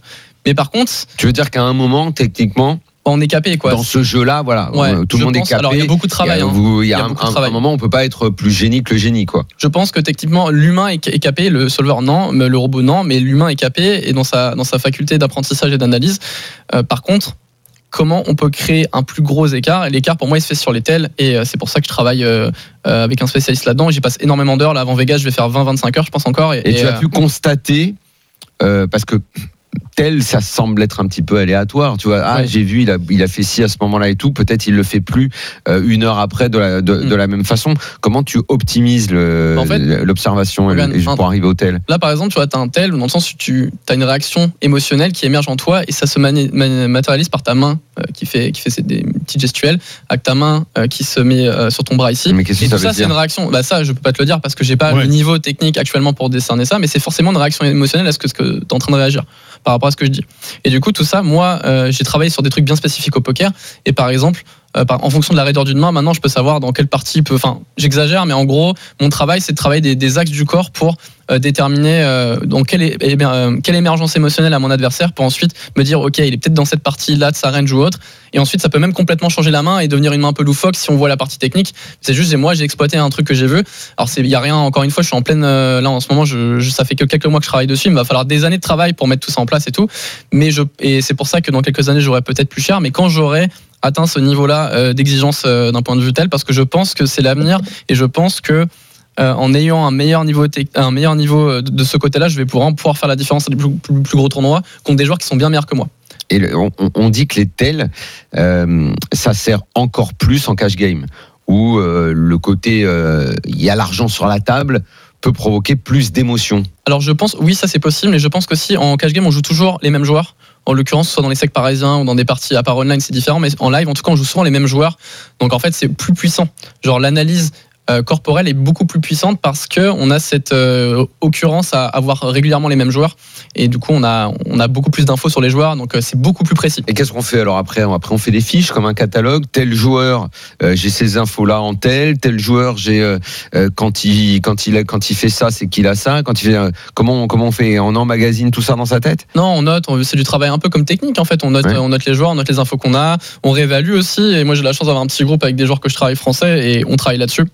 Mais par contre, Tu veux dire qu'à un moment, techniquement, on est capé, quoi. dans ce jeu-là, voilà, Ouais, tout le monde pense, est capé. Alors, il y a beaucoup de travail. Il y a, hein. vous, il y a, il y a un, beaucoup de un, travail. un moment, on peut pas être plus génie que le génie, quoi. Je pense que techniquement, l'humain est est capé, le solver non, mais le robot non, mais l'humain est capé et dans sa, dans sa faculté d'apprentissage et d'analyse. Euh, par contre, comment on peut créer un plus gros écart? Et l'écart, pour moi, il se fait sur les tels, et euh, c'est pour ça que je travaille euh, euh, avec un spécialiste là-dedans. J'y passe énormément d'heures. Là, avant Vegas, je vais faire vingt à vingt-cinq heures, je pense encore. Et, Et, et, tu as euh, pu constater, euh, parce que tel, ça semble être un petit peu aléatoire. Tu vois, ah, Ouais. j'ai vu, il a, il a fait ci à ce moment-là et tout. Peut-être il le fait plus euh, une heure après de la, de, Mm. de la même façon. Comment tu optimises le, En fait, l'observation et, regarde, et pour un- arriver au tel? Là, par exemple, tu vois, tu as un tel, dans le sens où tu as une réaction émotionnelle qui émerge en toi et ça se mani- mani- matérialise par ta main euh, qui fait, qui fait ces- des petites gestuelles, avec ta main euh, qui se met euh, sur ton bras ici. Mais qu'est-ce que Et ça tout veut ça, c'est dire? une réaction. Bah, ça, je peux pas te le dire parce que j'ai pas Ouais. le niveau technique actuellement pour décerner ça, mais c'est forcément une réaction émotionnelle à ce que, ce que tu es en train de réagir par rapport à ce que je dis. Et du coup, tout ça, moi, euh, j'ai travaillé sur des trucs bien spécifiques au poker. Et par exemple, euh, par, en fonction de la raideur d'une main, maintenant, je peux savoir dans quelle partie peut. Enfin, j'exagère, mais en gros, mon travail, c'est de travailler des, des axes du corps pour euh, déterminer euh, dans quelle, é- eh bien, euh, quelle émergence émotionnelle a mon adversaire, pour ensuite me dire, ok, il est peut-être dans cette partie-là de sa range ou autre. Et ensuite, ça peut même complètement changer la main et devenir une main un peu loufoque si on voit la partie technique. C'est juste, et moi, j'ai exploité un truc que j'ai vu. Alors, il y a rien. Encore une fois, je suis en pleine. Euh, là, en ce moment, je, je, ça fait que quelques mois que je travaille dessus. Il va falloir des années de travail pour mettre tout ça en place et tout. Mais je, et c'est pour ça que dans quelques années, j'aurai peut-être plus cher. Mais quand j'aurai atteint ce niveau-là euh, d'exigence euh, d'un point de vue tel, parce que je pense que c'est l'avenir et je pense que euh, en ayant un meilleur niveau, tec- un meilleur niveau de, de ce côté-là, je vais pouvoir, pouvoir faire la différence des plus, plus, plus gros tournois contre des joueurs qui sont bien meilleurs que moi. Et le- on, on dit que les tels, euh, ça sert encore plus en cash game, où euh, le côté, euh, il y a l'argent sur la table, peut provoquer plus d'émotions. Alors je pense, oui, ça c'est possible, mais je pense qu'aussi en cash game, on joue toujours les mêmes joueurs. En l'occurrence, soit dans les secs parisiens ou dans des parties, à part online, c'est différent, mais en live, en tout cas, on joue souvent les mêmes joueurs. Donc en fait, c'est plus puissant. Genre l'analyse euh, corporelle est beaucoup plus puissante parce que on a cette euh, occurrence à avoir régulièrement les mêmes joueurs. Et du coup, on a, on a beaucoup plus d'infos sur les joueurs, donc euh, c'est beaucoup plus précis. Et qu'est-ce qu'on fait alors après? Après, on fait des fiches comme un catalogue. Tel joueur, euh, j'ai ces infos-là en tel. Tel joueur, j'ai euh, euh, quand il quand il a, quand il fait ça, c'est qu'il a ça. Quand il fait, euh, comment on, comment on fait? On emmagasine tout ça dans sa tête? Non, on note, on- c'est du travail un peu comme technique en fait. On note, Ouais. on note les joueurs, on note les infos qu'on a, on réévalue aussi. Et moi, j'ai la chance d'avoir un petit groupe avec des joueurs que je travaille français et on travaille là-dessus.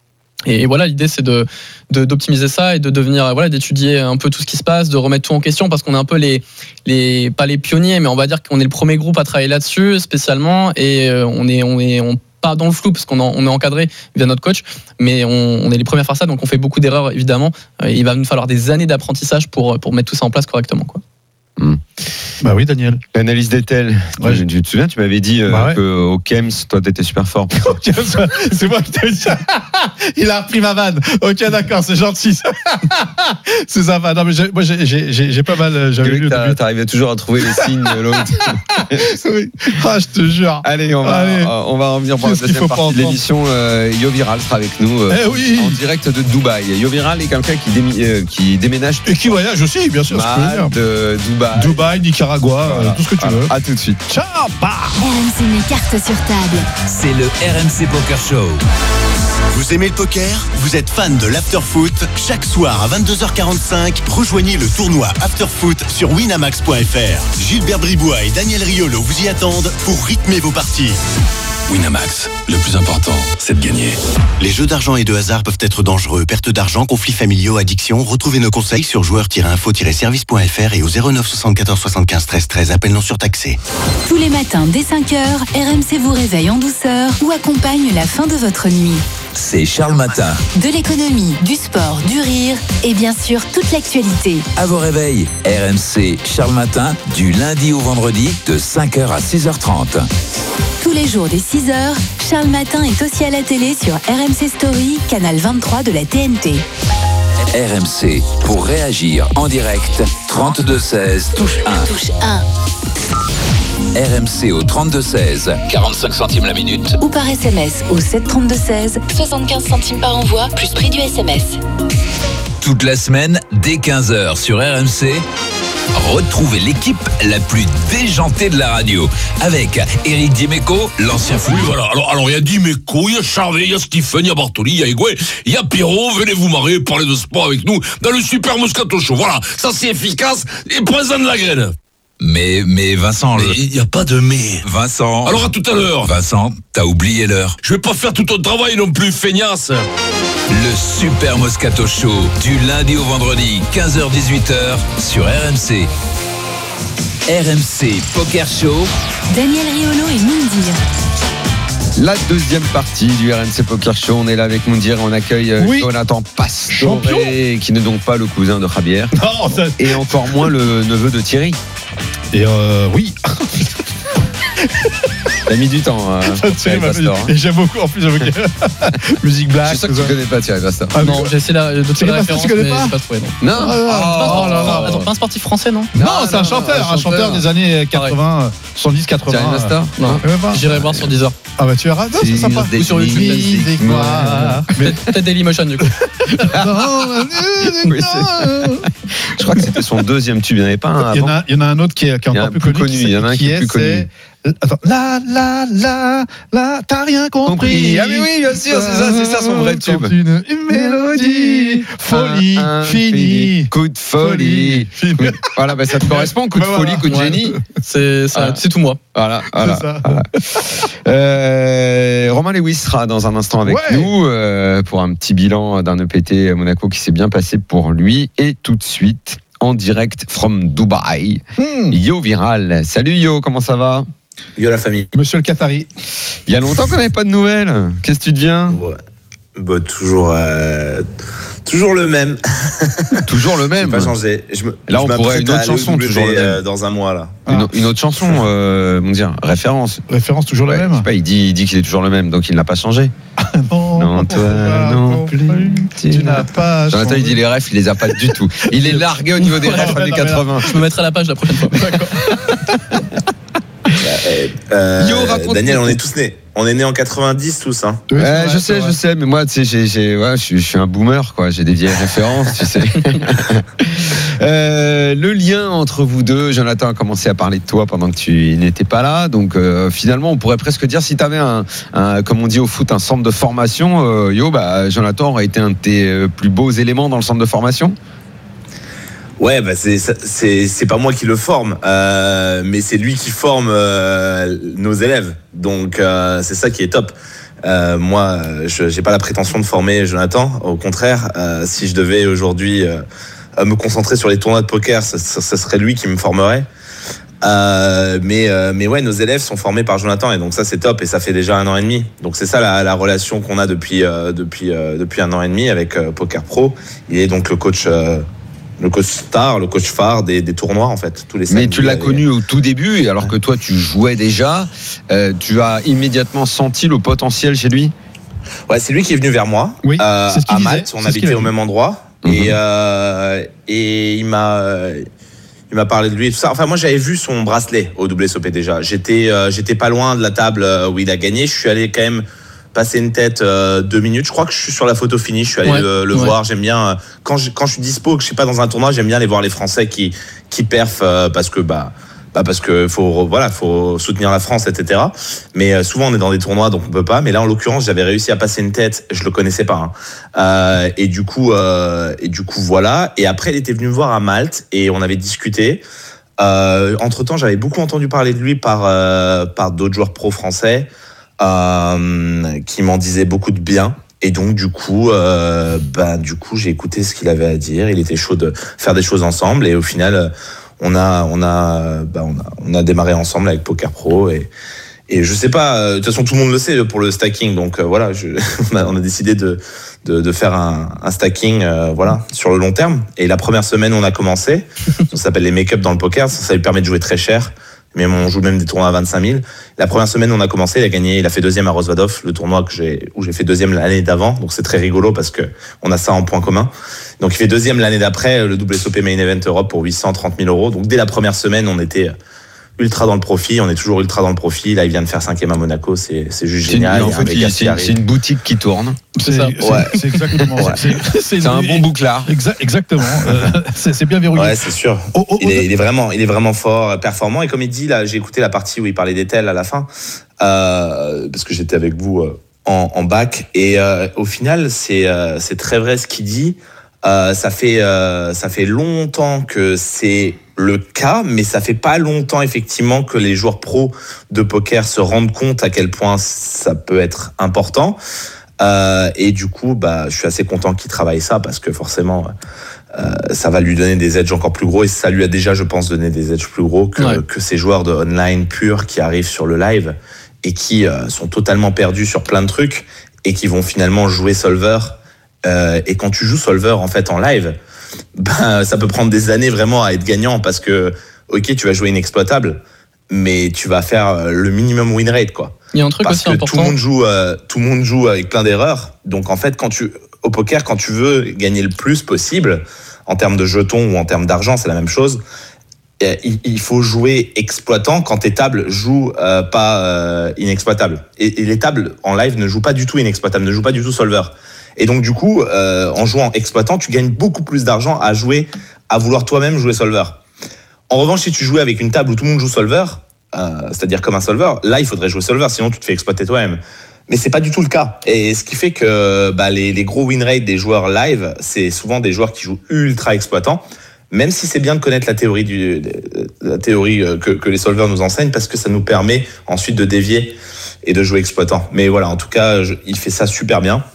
Et voilà, l'idée c'est de, de d'optimiser ça et de devenir voilà d'étudier un peu tout ce qui se passe, de remettre tout en question parce qu'on est un peu les les pas les pionniers, mais on va dire qu'on est le premier groupe à travailler là-dessus spécialement et euh, on est on est on pas dans le flou parce qu'on en- on est encadré via notre coach, mais on, on est les premiers à faire ça, donc on fait beaucoup d'erreurs évidemment. Euh, Il va nous falloir des années d'apprentissage pour pour mettre tout ça en place correctement, quoi. Bah oui, Daniel. L'analyse des tels. Ouais. Tu, tu te souviens, tu m'avais dit euh, Bah ouais. qu'au Kems, toi, t'étais super fort. C'est moi qui t'ai dit ça. Il a repris ma vanne. Ok, d'accord, c'est gentil. C'est sympa. Non, mais j'ai- moi, j'ai- j'ai j'ai- j'ai pas mal. euh, J'avais J'ai vu lu que au t'as- début. t'arrivais toujours à trouver les signes de l'autre. Oui. Ah, je te jure. Allez, on va, Allez. on va revenir pour la Qu'est-ce qu'il deuxième faut pas partie de entendre l'émission. Euh, Yo Viral sera avec nous euh, Eh oui. en direct de Dubaï. Yo Viral est quelqu'un qui, démi- euh, qui déménage Et qui voyage aussi, bien sûr. ce que je veux mal dire. de Dubaï. Dubaï, Nicaragua, Voilà. euh, tout ce que tu Voilà. veux. À tout de suite. Ciao, bah. R M C met cartes sur table. C'est le R M C Poker Show. Vous aimez le poker? Vous êtes fan de l'afterfoot? Chaque soir à vingt-deux heures quarante-cinq, rejoignez le tournoi Afterfoot sur winamax point f r. Gilbert Bribois et Daniel Riolo vous y attendent pour rythmer vos parties. Winamax, le plus important, c'est de gagner. Les jeux d'argent et de hasard peuvent être dangereux. Perte d'argent, conflits familiaux, addiction. Retrouvez nos conseils sur joueurs tiret info tiret service point f r et au zéro neuf soixante-quatorze soixante-quinze treize treize. Appel non surtaxé. Tous les matins dès cinq heures, R M C vous réveille en douceur ou accompagne la fin de votre nuit. C'est Charles Matin. De l'économie, du sport, du rire et bien sûr toute l'actualité. À vos réveils, R M C Charles Matin, du lundi au vendredi, de cinq heures à six heures trente. Tous les jours dès six heures, Charles Matin est aussi à la télé sur R M C Story, canal vingt-trois de la T N T. R M C, pour réagir en direct, trente-deux seize, touche un. Touche un. R M C au trente-deux seize, quarante-cinq centimes la minute. Ou par S M S au sept trente-deux seize, soixante-quinze centimes par envoi, plus prix du S M S. Toute la semaine, dès quinze heures sur R M C, retrouvez l'équipe la plus déjantée de la radio. Avec Eric Dimeco, l'ancien fou. Oui, voilà. Alors, alors, il y a Dimeco, il y a Charvet, il y a Stephen, il y a Bartoli, il y a Higuain, il y a Pierrot. Venez vous marrer, parler de sport avec nous dans le Super Moscato Show. Voilà. Ça, c'est efficace et présent de la graine. Mais, mais Vincent... Mais il n'y a pas de mais. Vincent... Alors à tout à l'heure. Vincent, t'as oublié l'heure. Je vais pas faire tout ton travail non plus, feignasse. Le Super Moscato Show, du lundi au vendredi, quinze heures dix-huit heures, sur R M C. R M C Poker Show. Daniel Riolo et Moundir. La deuxième partie du R M C Poker Show, on est là avec Moundir, on accueille euh, Oui. Jonathan Pastore, Champion. qui n'est donc pas le cousin de Javier, Non, ça- et encore moins le neveu de Thierry. Et euh, oui, T'as mis du temps, hein, Thierry Thierry m'a Pastore, fait- hein. et j'aime beaucoup en plus avec musique Je black. suis sûr que tout tu ça. connais pas Thierry Pastore. Ah, Non, j'ai essayé la- de trouver Thierry la Pastore, référence, tu connais mais pas j'ai pas trouvé. Non. Non. Ah, Oh là là. Attends, pas un sportif français, non Non, Non, c'est un non, chanteur, un un chanteur chanteur. des années quatre-vingts, soixante-dix quatre-vingts. Thierry Pastore. Non. Tu connais pas J'irai voir sur Deezer. Ah bah tu verras, non, c'est sympa. Des Ou sur YouTube, musiques, Musique, quoi. Mais Peut-être peut-être Dailymotion, du coup. Oui, Je crois que c'était son deuxième tube, il n'y en avait pas un Il y en avant. a, il y en a un autre qui est, qui est Il y en a encore un plus plus connu. connu, il y en a un qui est plus connu. c'est- Attends, la la la la, t'as rien compris. Compris. Ah mais oui, bien sûr, c'est ça, c'est ça son vrai tube. Quand Une, une mélodie, folie, Un- un fini. Coup de folie. Fini. Coup- Voilà, bah ça te correspond, coup de Bah, voilà. folie, coup de Ouais. génie. C'est ça- Ah. c'est tout moi. Voilà, voilà. ça. voilà. Euh, Romain Lewis sera dans un instant avec Ouais. nous euh, pour un petit bilan d'un E P T à Monaco qui s'est bien passé pour lui. Et tout de suite, en direct from Dubaï, Hmm. Yo Viral. Salut Yo, comment ça va? Yo la famille. Monsieur le Qatari. Il y a longtemps qu'on n'avait pas de nouvelles. Qu'est-ce que tu deviens? Ouais. Bah, toujours, euh, toujours le même. Toujours le J'ai même. pas changé. Je me, Là, on je m'apprête pourrait une autre à aller au chanson, W, toujours le même. euh, dans un mois là. Une, une autre chanson, euh, mon dire, référence. Référence toujours Ouais, la je même. sais pas, il dit, il dit qu'il est toujours le même, donc il n'a pas changé. Non, Non, toi non plus. Tu n'as pas. Jonathan, il dit les refs, il les a pas du tout. Il est largué au niveau des Ouais, refs ouais, années non, mais là- quatre-vingts. Je me mettrai à la page la prochaine fois. Euh, Yo, raconte-nous. Daniel, on est tous nés. On est nés en quatre-vingt-dix tous. Hein. Oui, c'est Ouais, vrai, je c'est sais, vrai. je sais, mais moi, tu sais, j'ai, j'ai, ouais, je, suis, je suis un boomer, quoi. J'ai des vieilles références, tu sais. Euh, le lien entre vous deux, Jonathan a commencé à parler de toi pendant que tu n'étais pas là. Donc, euh, finalement, on pourrait presque dire, si tu avais un, un, comme on dit au foot, un centre de formation, euh, yo, bah, Jonathan aurait été un de tes euh, plus beaux éléments dans le centre de formation. Ouais, bah c'est c'est c'est pas moi qui le forme, euh, mais c'est lui qui forme euh, nos élèves. Donc euh, c'est ça qui est top. Euh, moi, je j'ai pas la prétention de former Jonathan. Au contraire, euh, si je devais aujourd'hui euh, me concentrer sur les tournois de poker, ça, ça, ça serait lui qui me formerait. Euh, mais euh, mais ouais, nos élèves sont formés par Jonathan et donc ça c'est top et ça fait déjà un an et demi. Donc c'est ça la, la relation qu'on a depuis euh, depuis euh, depuis un an et demi avec euh, Poker Pro. Il est donc le coach. Euh, le coach star, le coach phare des, des tournois en fait, tous les Mais samedis, tu l'as et- connu au tout début, et alors que toi tu jouais déjà, euh, tu as immédiatement senti le potentiel chez lui. Ouais, c'est lui qui est venu vers moi. Oui, euh, c'est ce qu'il à disait, Malte, c'est on ce qu'il habitait a au dit. même endroit Mhm. et euh, et il m'a euh, il m'a parlé de lui et tout ça. Enfin moi j'avais vu son bracelet au W S O P déjà. J'étais euh, j'étais pas loin de la table euh, où il a gagné. Je suis allé quand même passer une tête euh, deux minutes. Je crois que je suis sur la photo finie. Je suis allé Ouais, le, le ouais. voir. J'aime bien euh, quand je quand je suis dispo, que je suis pas dans un tournoi, j'aime bien aller voir les Français qui qui perfent euh, parce que bah bah parce que faut voilà faut soutenir la France, et cetera. Mais euh, souvent on est dans des tournois donc on peut pas. Mais là en l'occurrence j'avais réussi à passer une tête. Je le connaissais pas. Hein. Euh, et du coup euh, et du coup voilà. Et après il était venu me voir à Malte et on avait discuté. Euh, entre temps j'avais beaucoup entendu parler de lui par euh, par d'autres joueurs pro français euh, qui m'en disaient beaucoup de bien. Et donc du coup, euh, bah du coup j'ai écouté ce qu'il avait à dire. Il était chaud de faire des choses ensemble et au final on a on a bah, on a on a démarré ensemble avec Poker Pro et et je sais pas. euh, De toute façon tout le monde le sait pour le stacking. Donc euh, voilà, je, on a on a décidé de de, de faire un, un stacking euh, voilà sur le long terme. Et la première semaine on a commencé. Ça s'appelle les make-up dans le poker. Ça, ça lui permet de jouer très cher. Mais on joue même des tournois à vingt-cinq mille. La première semaine, on a commencé, il a gagné, il a fait deuxième à Rosvadov, le tournoi que j'ai, où j'ai fait deuxième l'année d'avant. Donc c'est très rigolo parce que on a ça en point commun. Donc il fait deuxième l'année d'après, le W S O P Main Event Europe pour huit cent trente mille euros. Donc dès la première semaine, on était ultra dans le profit. On est toujours ultra dans le profit. Là, il vient de faire cinquième à Monaco. C'est, c'est juste C'est une, génial. en Il y a un fait, Vegas c'est, qui une, arrive. c'est une boutique qui tourne. C'est ça. C'est Ouais. c'est exactement Ouais. ça. C'est- C'est un bon bouclard. Exa- exactement. Euh, c'est c'est bien verrouillé. Ouais, c'est sûr. Oh, oh, Il oh, est, il est vraiment, il est vraiment fort, performant. Et comme il dit, là, j'ai écouté la partie où il parlait d'Etel à la fin, euh, parce que j'étais avec vous euh, en, en bac. Et euh, au final, c'est, euh, c'est très vrai ce qu'il dit. Euh, ça fait, euh, ça fait longtemps que c'est le cas, mais ça fait pas longtemps effectivement que les joueurs pros de poker se rendent compte à quel point ça peut être important. Euh, et du coup, bah, je suis assez content qu'il travaille ça parce que forcément, euh, ça va lui donner des edges encore plus gros et ça lui a déjà, je pense, donné des edges plus gros que, Ouais. que ces joueurs de online purs qui arrivent sur le live et qui euh, sont totalement perdus sur plein de trucs et qui vont finalement jouer solver. Euh, et quand tu joues solver en fait en live, ben, ça peut prendre des années vraiment à être gagnant parce que, ok, tu vas jouer inexploitable, mais tu vas faire le minimum win rate, quoi. Il y a un truc Parce aussi que important. tout le monde joue, euh, tout le monde joue avec plein d'erreurs. Donc en fait, quand tu, au poker, quand tu veux gagner le plus possible, en termes de jetons ou en termes d'argent, c'est la même chose. Euh, il, il faut jouer exploitant quand tes tables jouent euh, pas euh, inexploitables. Et, et les tables en live ne jouent pas du tout inexploitables, ne jouent pas du tout solver. Et donc du coup, euh, en jouant exploitant, tu gagnes beaucoup plus d'argent à jouer, à vouloir toi-même jouer solver. En revanche, si tu jouais avec une table où tout le monde joue solver, euh, c'est-à-dire comme un solver, là il faudrait jouer solver, sinon tu te fais exploiter toi-même. Mais c'est pas du tout le cas. Et ce qui fait que bah, les, les gros win rates des joueurs live, c'est souvent des joueurs qui jouent ultra exploitant. Même si c'est bien de connaître la théorie du, la théorie que, que les solvers nous enseignent, parce que ça nous permet ensuite de dévier et de jouer exploitant. Mais voilà, en tout cas, je, il fait ça super bien.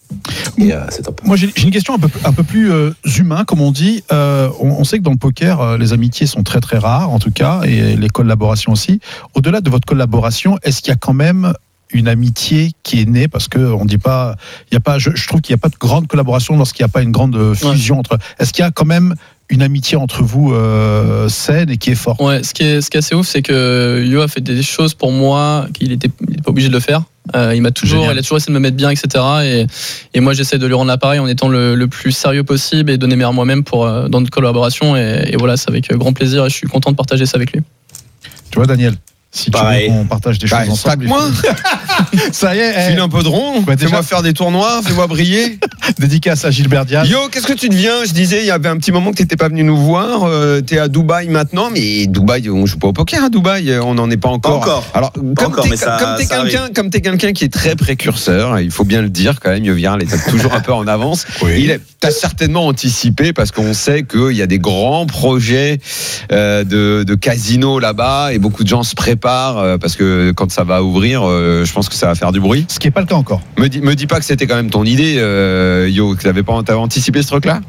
Et euh, c'est top. Moi, j'ai, j'ai une question un peu, un peu plus euh, humain, comme on dit. Euh, on, on sait que dans le poker, euh, les amitiés sont très très rares, en tout cas, et les collaborations aussi. Au-delà de votre collaboration, est-ce qu'il y a quand même une amitié qui est née, parce que on dit pas, il y a pas, je, je trouve qu'il n'y a pas de grande collaboration lorsqu'il n'y a pas une grande fusion ouais. entre. Est-ce qu'il y a quand même une amitié entre vous euh, saine et qui est forte? Ouais, ce qui est, ce qui est assez ouf, c'est que Yo a fait des choses pour moi qu'il était, il était pas obligé de le faire. Euh, il m'a toujours, Génial. il a toujours essayé de me mettre bien, et cetera. Et, et moi, j'essaie de lui rendre l'appareil en étant le, le plus sérieux possible et donner meilleur moi-même pour euh, dans notre collaboration. Et, et voilà, c'est avec grand plaisir et je suis content de partager ça avec lui. Tu vois, Daniel, si Pareil. tu veux qu'on partage des bah, choses ensemble, moi. Ça y est, file un peu de rond. Quoi, fais-moi faire des tournois, fais-moi briller. Dédicace à Gilbert Diaz. Yo, qu'est-ce que tu deviens? Je disais, il y avait un petit moment que tu n'étais pas venu nous voir. Euh, tu es à Dubaï maintenant, mais Dubaï, on joue pas au poker à Dubaï. On n'en est pas encore. Pas encore. Alors, pas comme encore, tu es quelqu'un, comme t'es quelqu'un qui est très précurseur, il faut bien le dire quand même, Yo Viral est toujours un peu en avance. Oui. Il t'as certainement anticipé parce qu'on sait qu'il y a des grands projets euh, de, de casino là-bas et beaucoup de gens se préparent euh, parce que quand ça va ouvrir, euh, je pense que ça va faire du bruit. Ce qui n'est pas le cas encore. Me dis, me dis pas que c'était quand même ton idée, euh, Yo, que t'avais pas t'avais anticipé ce truc-là?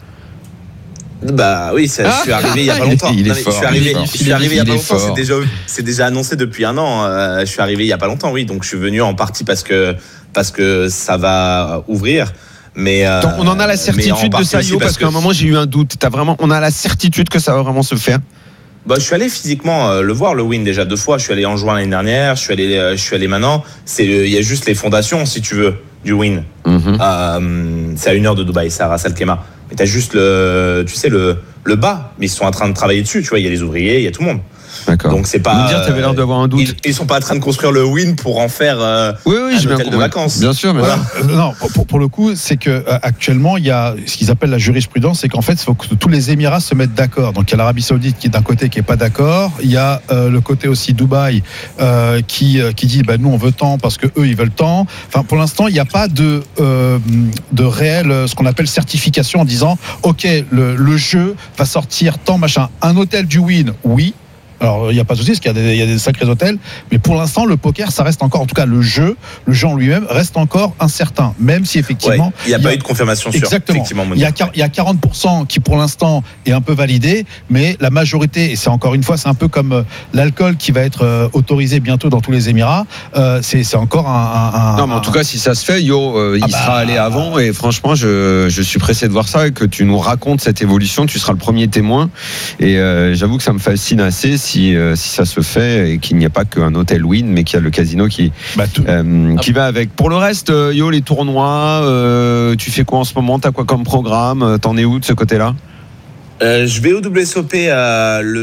Bah oui, ça, Ah je suis arrivé il y a pas il est- longtemps. il est Non, mais fort, je suis arrivé, il est fort. je suis arrivé il y a Il pas est longtemps. fort. C'est déjà, c'est déjà annoncé depuis un an. Euh, je suis arrivé il y a pas longtemps, oui. Donc je suis venu en partie parce que parce que ça va ouvrir. Mais euh, Donc, on en a la mais en certitude de partie ça, aussi Yo, parce qu'à un moment j'ai eu un doute. T'as vraiment, on a la certitude que ça va vraiment se faire. Bah, je suis allé physiquement euh, le voir, le Win, déjà deux fois. Je suis allé en juin l'année dernière. Je suis allé, euh, je suis allé maintenant. C'est, il y a juste les fondations, si tu veux, du Win. Mm-hmm. Euh, c'est à une heure de Dubaï, c'est à Ras Al Khaimah. Mais t'as juste le, tu sais, le, le bas. Mais ils sont en train de travailler dessus. Tu vois, il y a les ouvriers, il y a tout le monde. D'accord. Donc c'est pas. Me dire, t'avais l'air d'avoir un doute. Ils, ils sont pas en train de construire le Win pour en faire euh, Oui, oui, un j'ai bien hôtel de compris. vacances. Bien sûr, mais Voilà. Euh, non, pour, pour le coup, c'est que euh, actuellement, il y a ce qu'ils appellent la jurisprudence, c'est qu'en fait, il faut que tous les Émirats se mettent d'accord. Donc, il y a l'Arabie Saoudite qui est d'un côté qui est pas d'accord. Il y a euh, le côté aussi Dubaï euh, qui euh, qui dit, bah, nous on veut tant parce que eux ils veulent tant. Enfin, pour l'instant, il n'y a pas de euh, de réel, ce qu'on appelle certification en disant, ok, le, le jeu va sortir tant machin. Un hôtel du Win, oui. Alors, il n'y a pas de souci, parce qu'il y a, des, il y a des sacrés hôtels, mais pour l'instant, le poker, ça reste encore, en tout cas, le jeu, le jeu en lui-même reste encore incertain, même si effectivement. Ouais, il n'y a, a pas eu de confirmation sur. Exactement. Effectivement, il y, a, il y a quarante pour cent qui, pour l'instant, est un peu validé, mais la majorité, et c'est encore une fois, c'est un peu comme euh, l'alcool qui va être euh, autorisé bientôt dans tous les Émirats, euh, c'est, c'est encore un. un non, mais en tout cas, si ça se fait, Yo, euh, il ah bah, sera allé avant, et franchement, je, je suis pressé de voir ça et que tu nous racontes cette évolution. Tu seras le premier témoin, et euh, j'avoue que ça me fascine assez. Si, euh, si ça se fait et qu'il n'y a pas qu'un hôtel Win, mais qu'il y a le casino qui, bah, euh, qui va avec. Pour le reste, euh, Yo, les tournois, euh, tu fais quoi en ce moment? T'as quoi comme programme? T'en es où de ce côté-là? Euh, je vais au W S O P euh, le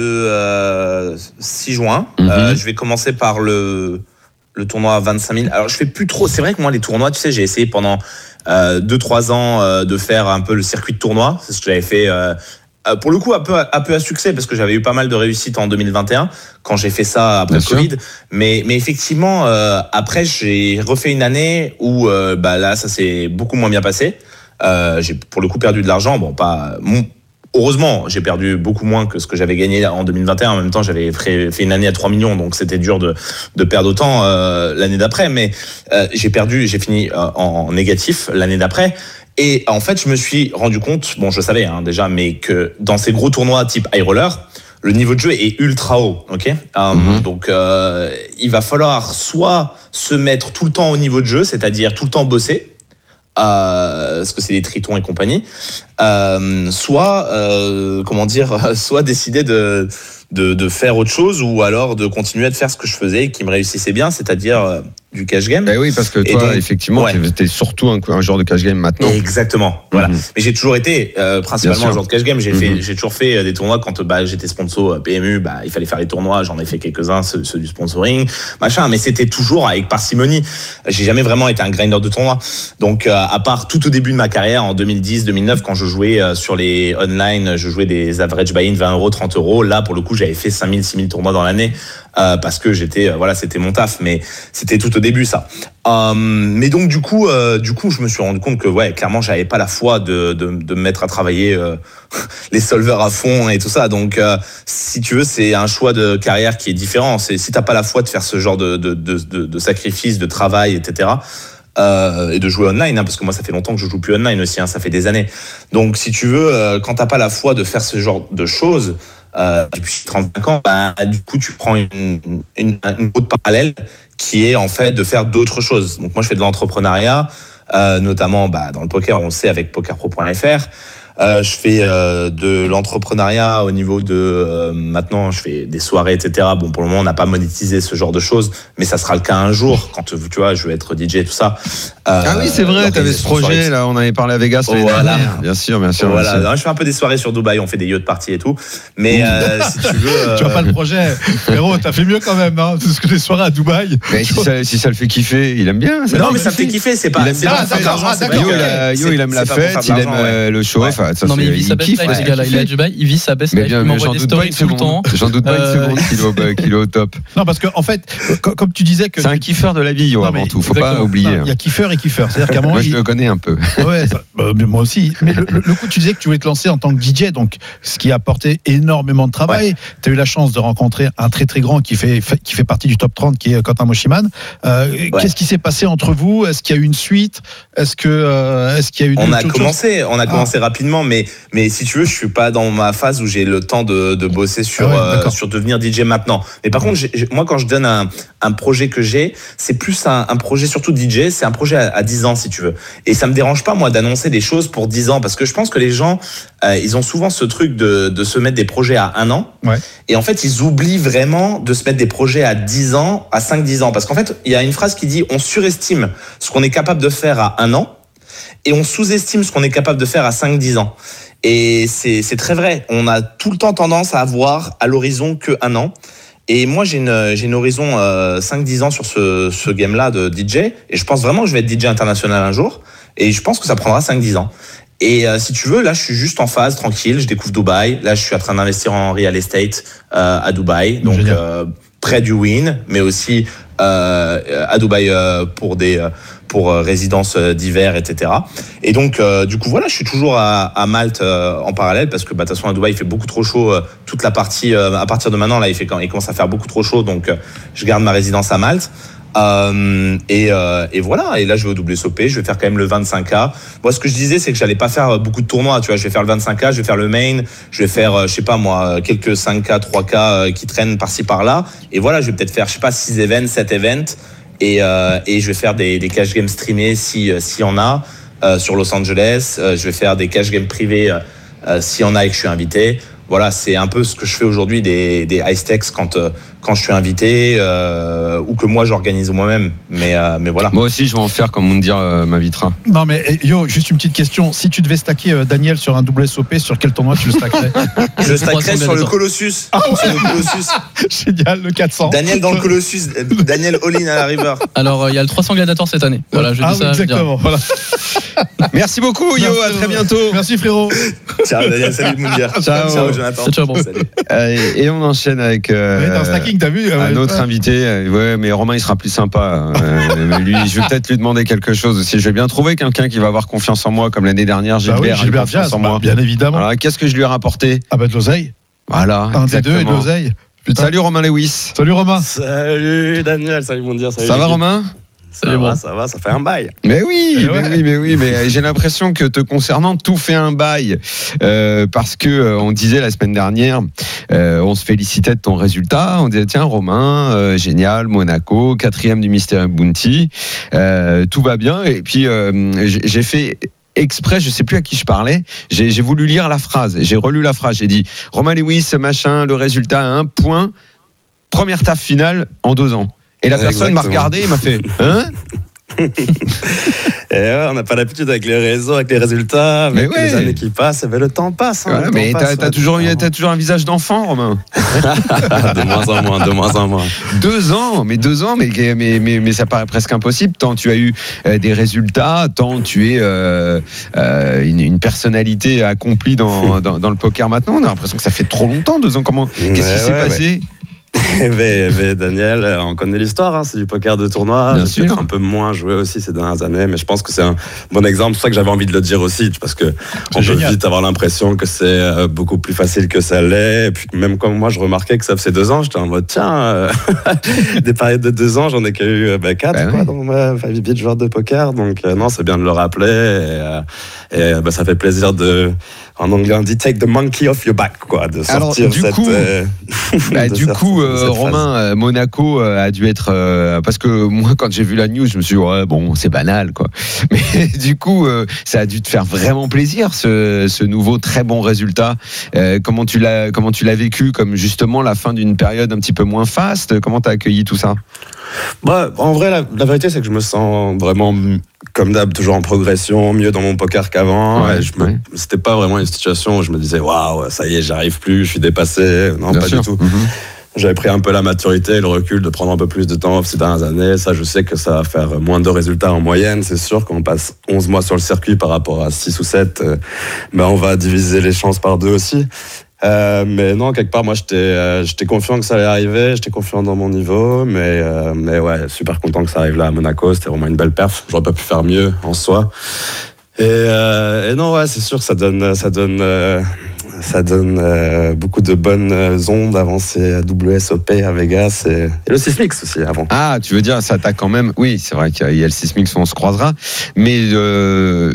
euh, six juin. Mm-hmm. Euh, je vais commencer par le, le tournoi à vingt-cinq mille. Alors, je fais plus trop. C'est vrai que moi, les tournois, tu sais, j'ai essayé pendant euh, deux trois ans euh, de faire un peu le circuit de tournoi. C'est ce que j'avais fait. Euh, Pour le coup, un peu, un peu à succès, parce que j'avais eu pas mal de réussite en deux mille vingt et un, quand j'ai fait ça après Bien le Covid. sûr. Mais, mais effectivement, euh, après, j'ai refait une année où euh, bah, là, ça s'est beaucoup moins bien passé. Euh, j'ai pour le coup perdu de l'argent. Bon, pas, mon, heureusement, j'ai perdu beaucoup moins que ce que j'avais gagné en deux mille vingt et un. En même temps, j'avais fait une année à trois millions, donc c'était dur de, de perdre autant euh, l'année d'après. Mais euh, j'ai perdu, j'ai fini euh, en négatif l'année d'après. Et en fait, je me suis rendu compte, bon, je savais hein, déjà, mais que dans ces gros tournois type high roller, le niveau de jeu est ultra haut, ok. Um, mm-hmm. Donc, euh, il va falloir soit se mettre tout le temps au niveau de jeu, c'est-à-dire tout le temps bosser. Euh, parce que c'est des tritons et compagnie, euh, soit euh, comment dire, soit décider de, de de faire autre chose ou alors de continuer à faire ce que je faisais et qui me réussissait bien, c'est-à-dire euh, du cash game. Eh oui, parce que toi, donc, effectivement, ouais. tu es surtout un, un genre de cash game maintenant. Exactement. Voilà. Mm-hmm. Mais j'ai toujours été euh, principalement un genre de cash game. J'ai mm-hmm. fait, j'ai toujours fait des tournois quand bah j'étais sponsor P M U. Bah il fallait faire les tournois. J'en ai fait quelques-uns, ceux, ceux du sponsoring, machin. Mais c'était toujours avec parcimonie. J'ai jamais vraiment été un grinder de tournois. Donc euh, à part tout au début de ma carrière en deux mille dix, deux mille neuf, quand je jouais euh, sur les online, je jouais des average buy-in vingt euros, trente euros. Là pour le coup, j'avais fait cinq mille, six mille tournois dans l'année. Euh, parce que j'étais, euh, voilà, c'était mon taf, mais c'était tout au début ça. Euh, mais donc du coup, euh, du coup, je me suis rendu compte que ouais, clairement, j'avais pas la foi de de, de me mettre à travailler euh, les solvers à fond et tout ça. Donc, euh, si tu veux, c'est un choix de carrière qui est différent. C'est si t'as pas la foi de faire ce genre de de de, de, de sacrifice, de travail, et cetera. Euh, et de jouer online, hein, parce que moi ça fait longtemps que je joue plus online aussi, hein, ça fait des années. Donc si tu veux, euh, quand t'as pas la foi de faire ce genre de choses, euh, depuis trente-cinq ans, bah, du coup tu prends une, une, une route parallèle qui est en fait de faire d'autres choses. Donc moi je fais de l'entrepreneuriat, euh, notamment bah, dans le poker, on le sait avec poker pro point f r. Euh, je fais euh, de l'entrepreneuriat au niveau de euh, maintenant je fais des soirées, et cetera. Bon, pour le moment on n'a pas monétisé ce genre de choses, mais ça sera le cas un jour quand tu vois je vais être D J et tout ça. Euh, ah oui, c'est vrai, tu avais ce projet là, on avait parlé à Vegas. Oh, voilà. Bien sûr, bien sûr. Voilà, bien sûr. Non, je fais un peu des soirées sur Dubaï, on fait des yacht parties et tout, mais euh, si tu veux, euh... tu vois pas le projet, frérot, t'as fait mieux quand même, hein, parce que les soirées à Dubaï. Mais si ça, si ça le fait kiffer, il aime bien. Ça non, mais ça me fait kiffer, c'est pas. Il aime bien. Yo, il aime la fête, il aime le show. Enfin, ça c'est kiffe, ce gars-là, il est à Dubaï, il vit sa best life, il m'envoie des stories tout le temps. J'en doute pas une seconde qu'il est au top. Non, parce que en fait, comme tu disais que c'est un kiffeur de la vie, yo, avant tout. Faut pas oublier. Il y a kiffeur et kiffeur. C'est-à-dire qu'à un moment, moi je le connais un peu. Ouais, moi aussi. Mais le coup, tu disais que tu voulais te lancer en tant que D J, donc ce qui a apporté énormément de travail. Tu as eu la chance de rencontrer un très très grand qui fait qui fait partie du top trente, qui est Quentin Moshiman. Qu'est-ce qui s'est passé entre vous? Est-ce qu'il y a eu une suite? Est-ce que est-ce qu'il y a eu On a commencé, on a commencé rapidement, mais mais si tu veux, je suis pas dans ma phase où j'ai le temps de, de bosser sur ah ouais, euh, sur devenir D J maintenant. Mais par contre, j'ai, moi quand je donne un, un projet que j'ai, c'est plus un, un projet surtout D J, c'est un projet à, à dix ans si tu veux. Et ça me dérange pas moi d'annoncer des choses pour dix ans parce que je pense que les gens euh, ils ont souvent ce truc de de se mettre des projets à un an. Ouais. Et en fait, ils oublient vraiment de se mettre des projets à dix ans, à cinq dix ans parce qu'en fait, il y a une phrase qui dit on surestime ce qu'on est capable de faire à un an et on sous-estime ce qu'on est capable de faire à cinq dix ans. Et c'est, c'est très vrai. On a tout le temps tendance à avoir à l'horizon que un an. Et moi, j'ai une, j'ai une horizon euh, cinq dix ans sur ce, ce game-là de D J. Et je pense vraiment que je vais être D J international un jour. Et je pense que ça prendra cinq dix ans. Et euh, si tu veux, là, je suis juste en phase, tranquille. Je découvre Dubaï. Là, je suis en train d'investir en real estate euh, à Dubaï. Donc, euh, près du Win, mais aussi euh, à Dubaï euh, pour des... Euh, pour euh, résidences euh, d'hiver, et cetera. Et donc, euh, du coup, voilà, je suis toujours à, à Malte euh, en parallèle parce que, bah, de toute façon, à Dubaï, il fait beaucoup trop chaud. Euh, toute la partie, euh, à partir de maintenant, là, il fait quand il commence à faire beaucoup trop chaud, donc euh, je garde ma résidence à Malte. Euh, et, euh, et voilà. Et là, je vais au W S O P. Je vais faire quand même le vingt-cinq K. Moi, ce que je disais, c'est que j'allais pas faire beaucoup de tournois. Tu vois, je vais faire le vingt-cinq K, je vais faire le main, je vais faire, euh, je sais pas moi, quelques cinq K, trois K euh, qui traînent par-ci par-là. Et voilà, je vais peut-être faire, je sais pas, six events, sept events. Et, euh, et je vais faire des, des cash games streamés si euh, s'il y en a euh, sur Los Angeles. Euh, je vais faire des cash games privés euh, euh, s'il y en a et que je suis invité. Voilà, c'est un peu ce que je fais aujourd'hui des, des high stakes quand, euh, quand je suis invité euh, ou que moi j'organise moi-même. Mais, euh, mais voilà. Moi aussi, je vais en faire comme on me dit euh, m'invitera. Non, mais yo, juste une petite question. Si tu devais stacker euh, Daniel sur un W S O P, sur quel tournoi tu le stackerais? Je le stackerais sur le Colossus. Ah ouais. Sur le Colossus. Génial, le quatre cents. Daniel dans le Colossus. Daniel all-in à la river. Alors, il euh, y a le trois cents Gladiator cette année. Voilà, je ah, dis ça. Exactement. Voilà. Merci beaucoup, Yo. Merci, à très bientôt. Merci, frérot. Ciao, Daniel. Salut, Moundir. Ciao. Ciao. Jonathan. C'est toujours bon. Salut. Euh, et on enchaîne avec euh, Ouais, dans le stacking, t'as vu un euh, autre invité. Euh, Ouais, mais Romain, il sera plus sympa. Euh, mais lui, je vais peut-être lui demander quelque chose aussi. Je vais bien trouver quelqu'un qui va avoir confiance en moi, comme l'année dernière. Bah Gilbert, oui, a eu Gilbert confiance Diaz, en bah, moi. bien évidemment. Alors, qu'est-ce que je lui ai rapporté? Ah bah de l'oseille. Voilà. Un des deux et de exactement. l'oseille. Putain. Salut Romain Lewis. Salut Romain. Salut Daniel, salut mon dire. Salut Ça va l'équipe. Romain? Ça va, ça va, ça fait un bail. Mais oui, Eh mais ouais. oui, mais oui, mais j'ai l'impression que te concernant, tout fait un bail euh, parce que euh, on disait la semaine dernière, euh, on se félicitait de ton résultat, on disait tiens Romain, euh, génial, Monaco, quatrième du Mystery Bounty, euh, tout va bien et puis euh, j'ai j'ai fait exprès, je sais plus à qui je parlais, j'ai j'ai voulu lire la phrase, j'ai relu la phrase, j'ai dit Romain Lewis, machin, le résultat à un point, première taf finale en deux ans. Et la personne m'a Exactement. regardé et m'a fait hein? Et ouais, on n'a pas l'habitude avec les réseaux, avec les résultats, avec Mais ouais. les années qui passent, et ben le temps passe. Hein, Voilà, le mais temps t'as passe, t'as ouais. toujours, eu- t'as toujours un visage d'enfant, Romain. De moins en moins, de moins en moins. Deux ans, mais deux ans, mais, mais, mais, mais ça paraît presque impossible. Tant tu as eu euh, des résultats, tant tu es euh, euh, une, une personnalité accomplie dans, dans, dans le poker maintenant. On a l'impression que ça fait trop longtemps, deux ans. Comment, qu'est-ce qui Ouais, s'est ouais, passé? mais, mais Daniel, on connaît l'histoire, hein, c'est du poker de tournoi. Bien J'ai sûr. peut-être un peu moins joué aussi ces dernières années, mais je pense que c'est un bon exemple. C'est pour ça que j'avais envie de le dire aussi, parce que on peut génial. vite avoir l'impression que c'est euh, beaucoup plus facile que ça l'est. Et puis même comme moi, je remarquais que ça faisait deux ans, j'étais en mode tiens, euh, des périodes de deux ans, j'en ai qu'à eu euh, bah, quatre Bah quoi, ouais. dans ma vie de joueur de poker. Donc euh, non, c'est bien de le rappeler. Et, euh, et euh, bah, ça fait plaisir de, en anglais on dit take the monkey off your back, quoi, de Alors, sortir du cette. coup, euh, Bah, de du sortir coup, de euh, cette phase. Romain, euh, Monaco euh, a dû être euh, parce que moi, quand j'ai vu la news, je me suis dit ouais, bon, c'est banal, quoi. Mais du coup, euh, ça a dû te faire vraiment plaisir ce, ce nouveau très bon résultat. Euh, comment tu l'as, comment tu l'as vécu, comme justement la fin d'une période un petit peu moins faste. Comment t'as accueilli tout ça? Bah, en vrai, la, la vérité, c'est que je me sens vraiment, comme d'hab, toujours en progression, mieux dans mon poker qu'avant. Ouais, Et je me- ouais. C'était pas vraiment une situation où je me disais, waouh, ça y est, j'arrive plus, je suis dépassé. Non, Bien pas sûr. du tout. Mhm. J'avais pris un peu la maturité et le recul de prendre un peu plus de temps ces dernières années. Ça, je sais que ça va faire moins de résultats en moyenne. C'est sûr qu'on passe onze mois sur le circuit par rapport à six ou sept. Euh, ben, on va diviser les chances par deux aussi. Euh, mais non, quelque part, moi, j'étais, euh, j'étais confiant que ça allait arriver. J'étais confiant dans mon niveau. Mais, euh, mais ouais, super content que ça arrive là à Monaco. C'était vraiment une belle perf. J'aurais pas pu faire mieux en soi. Et, euh, et non, ouais, c'est sûr que ça donne, ça donne, euh, ça donne euh, beaucoup de bonnes ondes avant ces W S O P à Vegas et, et le Sysmix aussi avant. Ah, tu veux dire, ça t'a quand même. Oui, c'est vrai qu'il y a le Sysmix, on se croisera. Mais euh,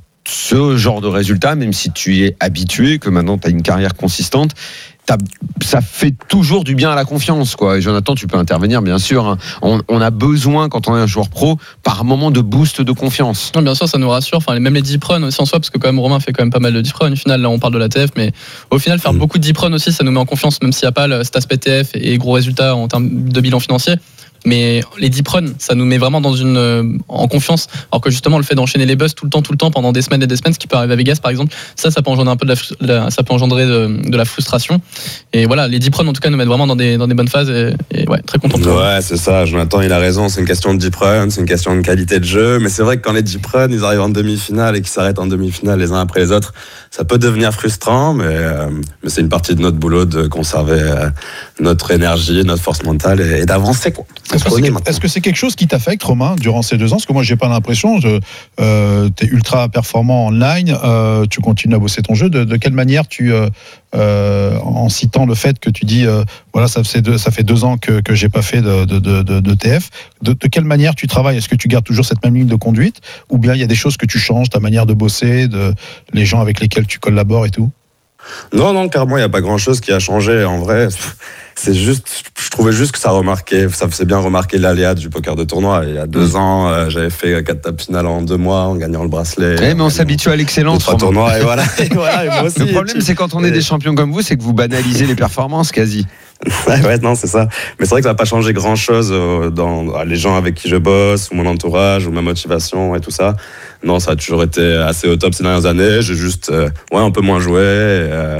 ce genre de résultat, même si tu y es habitué, que maintenant tu as une carrière consistante, t'as- ça fait toujours du bien à la confiance, quoi. Et Jonathan, tu peux intervenir, bien sûr. Hein. On, on a besoin, quand on est un joueur pro, par moment de boost de confiance. Non, bien sûr, ça nous rassure. Enfin, même les deep runs aussi en soi, parce que quand même Romain fait quand même pas mal de deep runs. Au final, là, on parle de la T F, mais au final, faire Mm. beaucoup de deep runs aussi, ça nous met en confiance, même s'il n'y a pas le, cet aspect T F et gros résultats en termes de bilan financier. Mais les deep runs, ça nous met vraiment dans une, euh, en confiance. Alors que justement, le fait d'enchaîner les buzz tout le temps, tout le temps, pendant des semaines et des semaines, ce qui peut arriver à Vegas, par exemple, ça, ça peut engendrer un peu de la, fru- la- ça peut engendrer de, de la frustration. Et voilà, les deep runs, en tout cas, nous mettent vraiment dans des, dans des bonnes phases. Et, et ouais, très content. pour eux. Ouais, c'est ça. Jonathan, il a raison. C'est une question de deep run, c'est une question de qualité de jeu. Mais c'est vrai que quand les deep run, ils arrivent en demi-finale et qu'ils s'arrêtent en demi-finale les uns après les autres, ça peut devenir frustrant. Mais, euh, mais c'est une partie de notre boulot de conserver euh, notre énergie, notre force mentale et, et d'avancer, quoi. Est-ce que On c'est, est maintenant. est-ce que c'est quelque chose qui t'affecte, Romain, durant ces deux ans? Parce que moi, j'ai pas l'impression. Je, euh, t'es ultra performant online. Euh, tu continues à bosser ton jeu. De, de quelle manière tu, euh, euh, en citant le fait que tu dis, euh, voilà, ça fait deux, ça fait deux ans que que j'ai pas fait de, de, de, de, de T F. De, de quelle manière tu travailles? Est-ce que tu gardes toujours cette même ligne de conduite, ou bien il y a des choses que tu changes, ta manière de bosser, de les gens avec lesquels tu collabores et tout? Non, non, clairement, il n'y a pas grand-chose qui a changé. En vrai, c'est juste, je trouvais juste que ça remarquait, ça faisait bien remarquer l'aléa du poker de tournoi. Il y a deux ans, euh, j'avais fait quatre tables finales en deux mois en gagnant le bracelet. Eh, mais on s'habitue à l'excellence. Trois Romain. tournois, et voilà. Et voilà, et moi aussi. Le problème, c'est quand on est Et- des champions comme vous, c'est que vous banalisez les performances quasi. Ouais, ouais, non, c'est ça. Mais c'est vrai que ça n'a pas changé grand-chose euh, dans euh, les gens avec qui je bosse, ou mon entourage, ou ma motivation et tout ça. Non, ça a toujours été assez au top ces dernières années. J'ai juste, euh, ouais, un peu moins joué. Et, euh,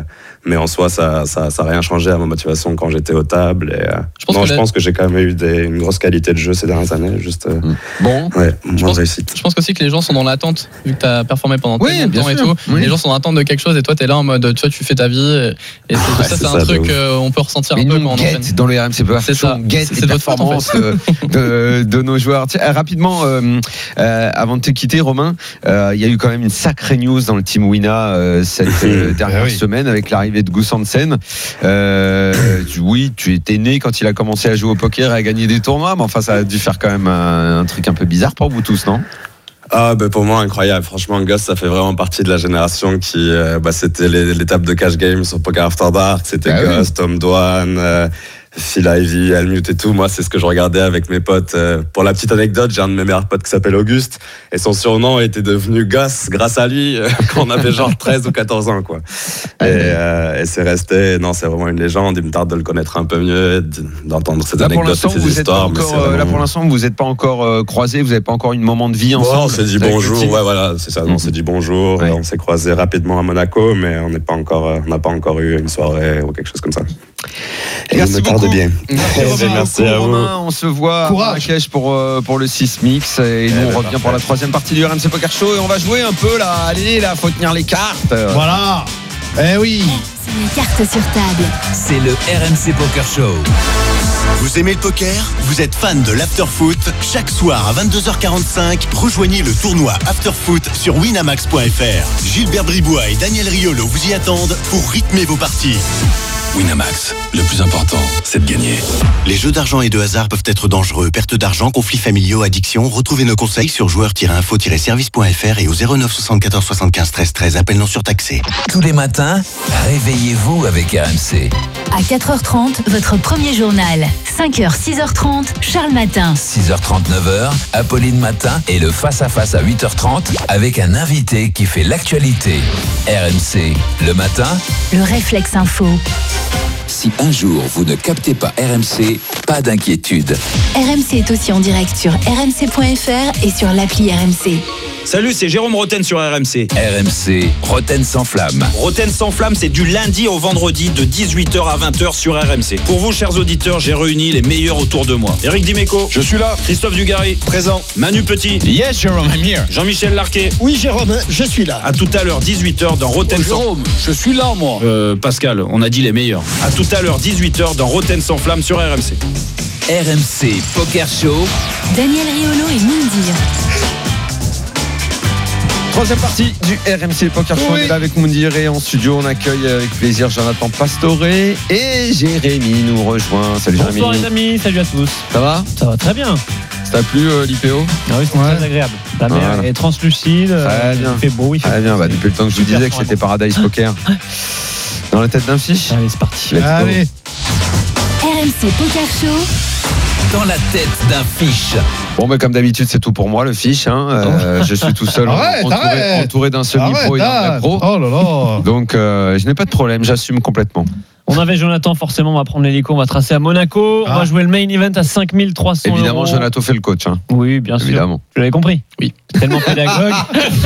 Mais en soi, ça, ça, ça a rien changé à ma motivation quand j'étais au table. Et, euh, Je pense non, que je la- pense que j'ai quand même eu des, une grosse qualité de jeu ces dernières années. Juste, euh, Bon. ouais, Je moins pense- de réussite. Je pense aussi que les gens sont dans l'attente, vu que tu as performé pendant Oui, tellement de bien temps et sûr. tout. Oui. Les gens sont dans l'attente de quelque chose et toi, tu es là en mode, tu vois, tu fais ta vie. Et, et c'est, Ouais, ça, c'est c'est, ça, un de truc ouf. qu'on peut ressentir Mais un peu nous, quand on on enchaîne. guette dans le R M C Power C'est Show, ça. on guette C'est les de votre faute, en performances euh, de, de nos joueurs. Tiens, euh, rapidement, euh, euh, avant de te quitter, Romain, euh, il y a eu quand même une sacrée news dans le Team Wina euh, cette euh, dernière Ah oui. semaine avec l'arrivée de Gus Hansen. Euh, tu- oui, tu étais né quand il a commencé à jouer au poker et à gagner des tournois, mais enfin, ça a dû faire quand même un, un truc un peu bizarre pour vous tous, non? Ah, bah pour moi, incroyable. Franchement, Gus, ça fait vraiment partie de la génération qui. Euh, bah, c'était les- l'étape de cash game sur Poker After Dark. C'était Ah Gus, oui. Tom Dwan, euh, Phil Ivey, Helmut et tout. Moi, c'est ce que je regardais avec mes potes. Euh, pour la petite anecdote, j'ai un de mes meilleurs potes qui s'appelle Auguste. Et son surnom était devenu Gus grâce à lui euh, quand on avait genre treize ou quatorze ans, quoi. Et, euh, et c'est resté. Non, c'est vraiment une légende. Il me tarde de le connaître un peu mieux, d'entendre ses Là pour anecdotes l'instant, et ses vous êtes pas histoires. mais encore. c'est euh, Là vraiment- pour l'instant, vous n'êtes pas encore euh, croisés. Vous n'avez pas encore une moment de vie Bon, ensemble. on s'est dit avec le bonjour, team. ouais, voilà, c'est ça. Mhm. On s'est dit bonjour. Ouais. On s'est croisés rapidement à Monaco, mais on n'est pas encore, euh, on n'a pas encore eu une soirée ou quelque chose comme ça. Et Merci il me tarde beaucoup. bien. Merci, Eh ben, Romain. merci à vous. Romain, on se voit Courage. à Marrakech pour, euh, pour le six mix et nous Eh on ben, revient parfait. pour la troisième partie du R M C Poker Show et on va jouer un peu là. Allez, là, faut tenir les cartes. Voilà. Eh oui. C'est les cartes sur table. C'est le R M C Poker Show. Vous aimez le poker? Vous êtes fan de l'afterfoot? Chaque soir à vingt-deux heures quarante-cinq, rejoignez le tournoi Afterfoot sur winamax point f r. Gilbert Bribois et Daniel Riolo vous y attendent pour rythmer vos parties. Winamax, le plus important, c'est de gagner. Les jeux d'argent et de hasard peuvent être dangereux. Perte d'argent, conflits familiaux, addiction. Retrouvez nos conseils sur joueurs tiret info tiret service point f r et au zéro neuf soixante-quatorze soixante-quinze treize treize. Appel non surtaxé. Tous les matins, réveillez-vous avec R M C. À quatre heures trente, votre premier journal. cinq heures, six heures trente, Charles Matin. six heures trente, neuf heures, Apolline Matin et le face-à-face à huit heures trente avec un invité qui fait l'actualité. R M C, le matin. Le réflexe info. Si un jour vous ne captez pas R M C, pas d'inquiétude. R M C est aussi en direct sur r m c point f r et sur l'appli R M C. Salut, c'est Jérôme Roten sur R M C. R M C, Roten sans flamme. Roten sans flamme, c'est du lundi au vendredi de dix-huit heures à vingt heures sur R M C. Pour vous, chers auditeurs, j'ai réuni les meilleurs autour de moi. Éric Dimeco. Je suis là. Christophe Dugarry. Présent. Manu Petit. Yes, Jérôme, I'm here. Jean-Michel Larquet. Oui, Jérôme, je suis là. À tout à l'heure, dix-huit heures dans Roten sans... Jérôme, je suis là, moi. Euh, Pascal, on a dit les meilleurs. À tout à l'heure, dix-huit heures dans Roten sans flamme sur R M C. R M C Poker Show. Daniel Riolo et Moundir. Troisième partie du R M C Poker Show. Oui. On est là avec Moundir et en studio on accueille avec plaisir Jonathan Pastore et Jérémy nous rejoint. Salut Jérémy. Bonsoir les amis, salut à tous. Ça va? Ça va très bien. Ça t'a plu euh, l'I P O? Ah oui, c'est Ouais. très agréable. La mer Voilà. est translucide, Très euh, bien. il fait beau, il fait Ah bien, bah, depuis le temps que je vous Super disais que c'était Paradise Poker. Dans la tête d'un fiche. Allez, c'est parti. Let's go. Allez. R M C Poker Show. Dans la tête d'un fiche. Bon, bah, comme d'habitude, c'est tout pour moi, le fiche. Hein. Euh, je suis tout seul, Arrête, entouré, arrête. entouré d'un semi-pro et d'un vrai Arrête, pro. Oh là là. Donc, euh, je n'ai pas de problème, j'assume complètement. On avait Jonathan, forcément, on va prendre l'hélico, on va tracer à Monaco. On Ah. va jouer le main event à cinq mille trois cents Évidemment, euros. Jonathan fait le coach. Hein. Oui, bien sûr. Évidemment. Vous l'avez compris? Oui. Tellement pédagogue.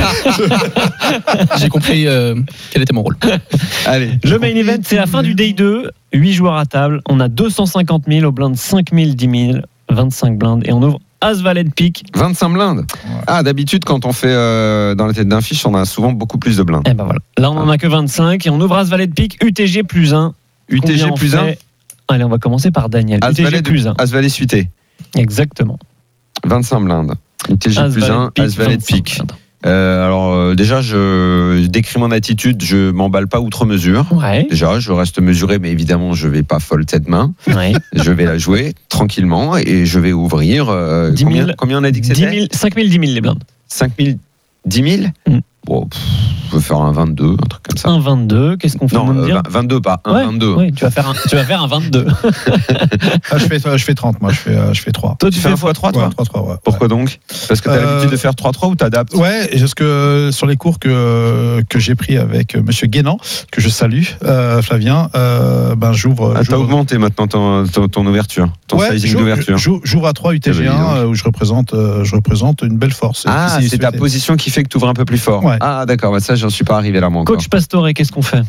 J'ai compris euh, quel était mon rôle. Allez. Le main event, c'est la fin du day deux. huit joueurs à table. On a deux cent cinquante mille au blind, cinq mille, dix mille, vingt-cinq blindes. Et on ouvre As-Valet de pique. vingt-cinq blindes. Ah, d'habitude, quand on fait euh, dans la tête d'un fiche, on a souvent beaucoup plus de blindes. Et ben voilà. Là, on n'en a que vingt-cinq. Et on ouvre As-Valet de pique, U T G plus un. U T G Combien on plus un. fait? Allez, on va commencer par Daniel. U T G As-Valet plus un. As-Valet suité. Exactement. vingt-cinq blindes. U T G plus As-Valet un, de pique, As-Valet de vingt-cinq pique. blindes. Euh, alors, euh, déjà, je décris mon attitude. Je m'emballe pas outre mesure. Ouais. Déjà, je reste mesuré, mais évidemment, je vais pas fold cette main. Ouais. Je vais la jouer tranquillement et je vais ouvrir. Euh, dix combien, mille. combien on a dit que dix c'était mille, cinq mille, dix mille les blindes. cinq mille, dix mille Mm. Bon, pff, je peux faire un vingt-deux, un truc comme ça. un virgule vingt-deux. Qu'est-ce qu'on fait? Non, on va me euh, dire vingt-deux, pas un Ouais, vingt-deux. Oui, tu vas faire un, tu vas faire un vingt-deux. Ah, je, fais, je fais trente, moi, je fais, euh, je fais trois. Toi, Tu fais un fois trois, toi Ouais, trois, trois, ouais. Pourquoi donc? Parce que tu as Euh, l'habitude de faire trois trois ou t'adaptes? Ouais, et parce que sur les cours que, que j'ai pris avec Monsieur Guénan, que je salue, euh, Flavien, euh, ben j'ouvre. Ah, t'as j'ouvre- augmenté maintenant ton, ton, ton ouverture, ton Ouais, sizing j'ouvre- d'ouverture. j'ouvre j'ouvre à trois U T G Eh ben, dis un donc. euh, où je représente, euh, je représente une belle force. Ah, Si c'est ta souhaité. position qui fait que tu ouvres un peu plus fort. Ouais. Ah, d'accord, bah ça, j'en suis pas arrivé là, moi encore. Coach Pastore, qu'est-ce qu'on fait?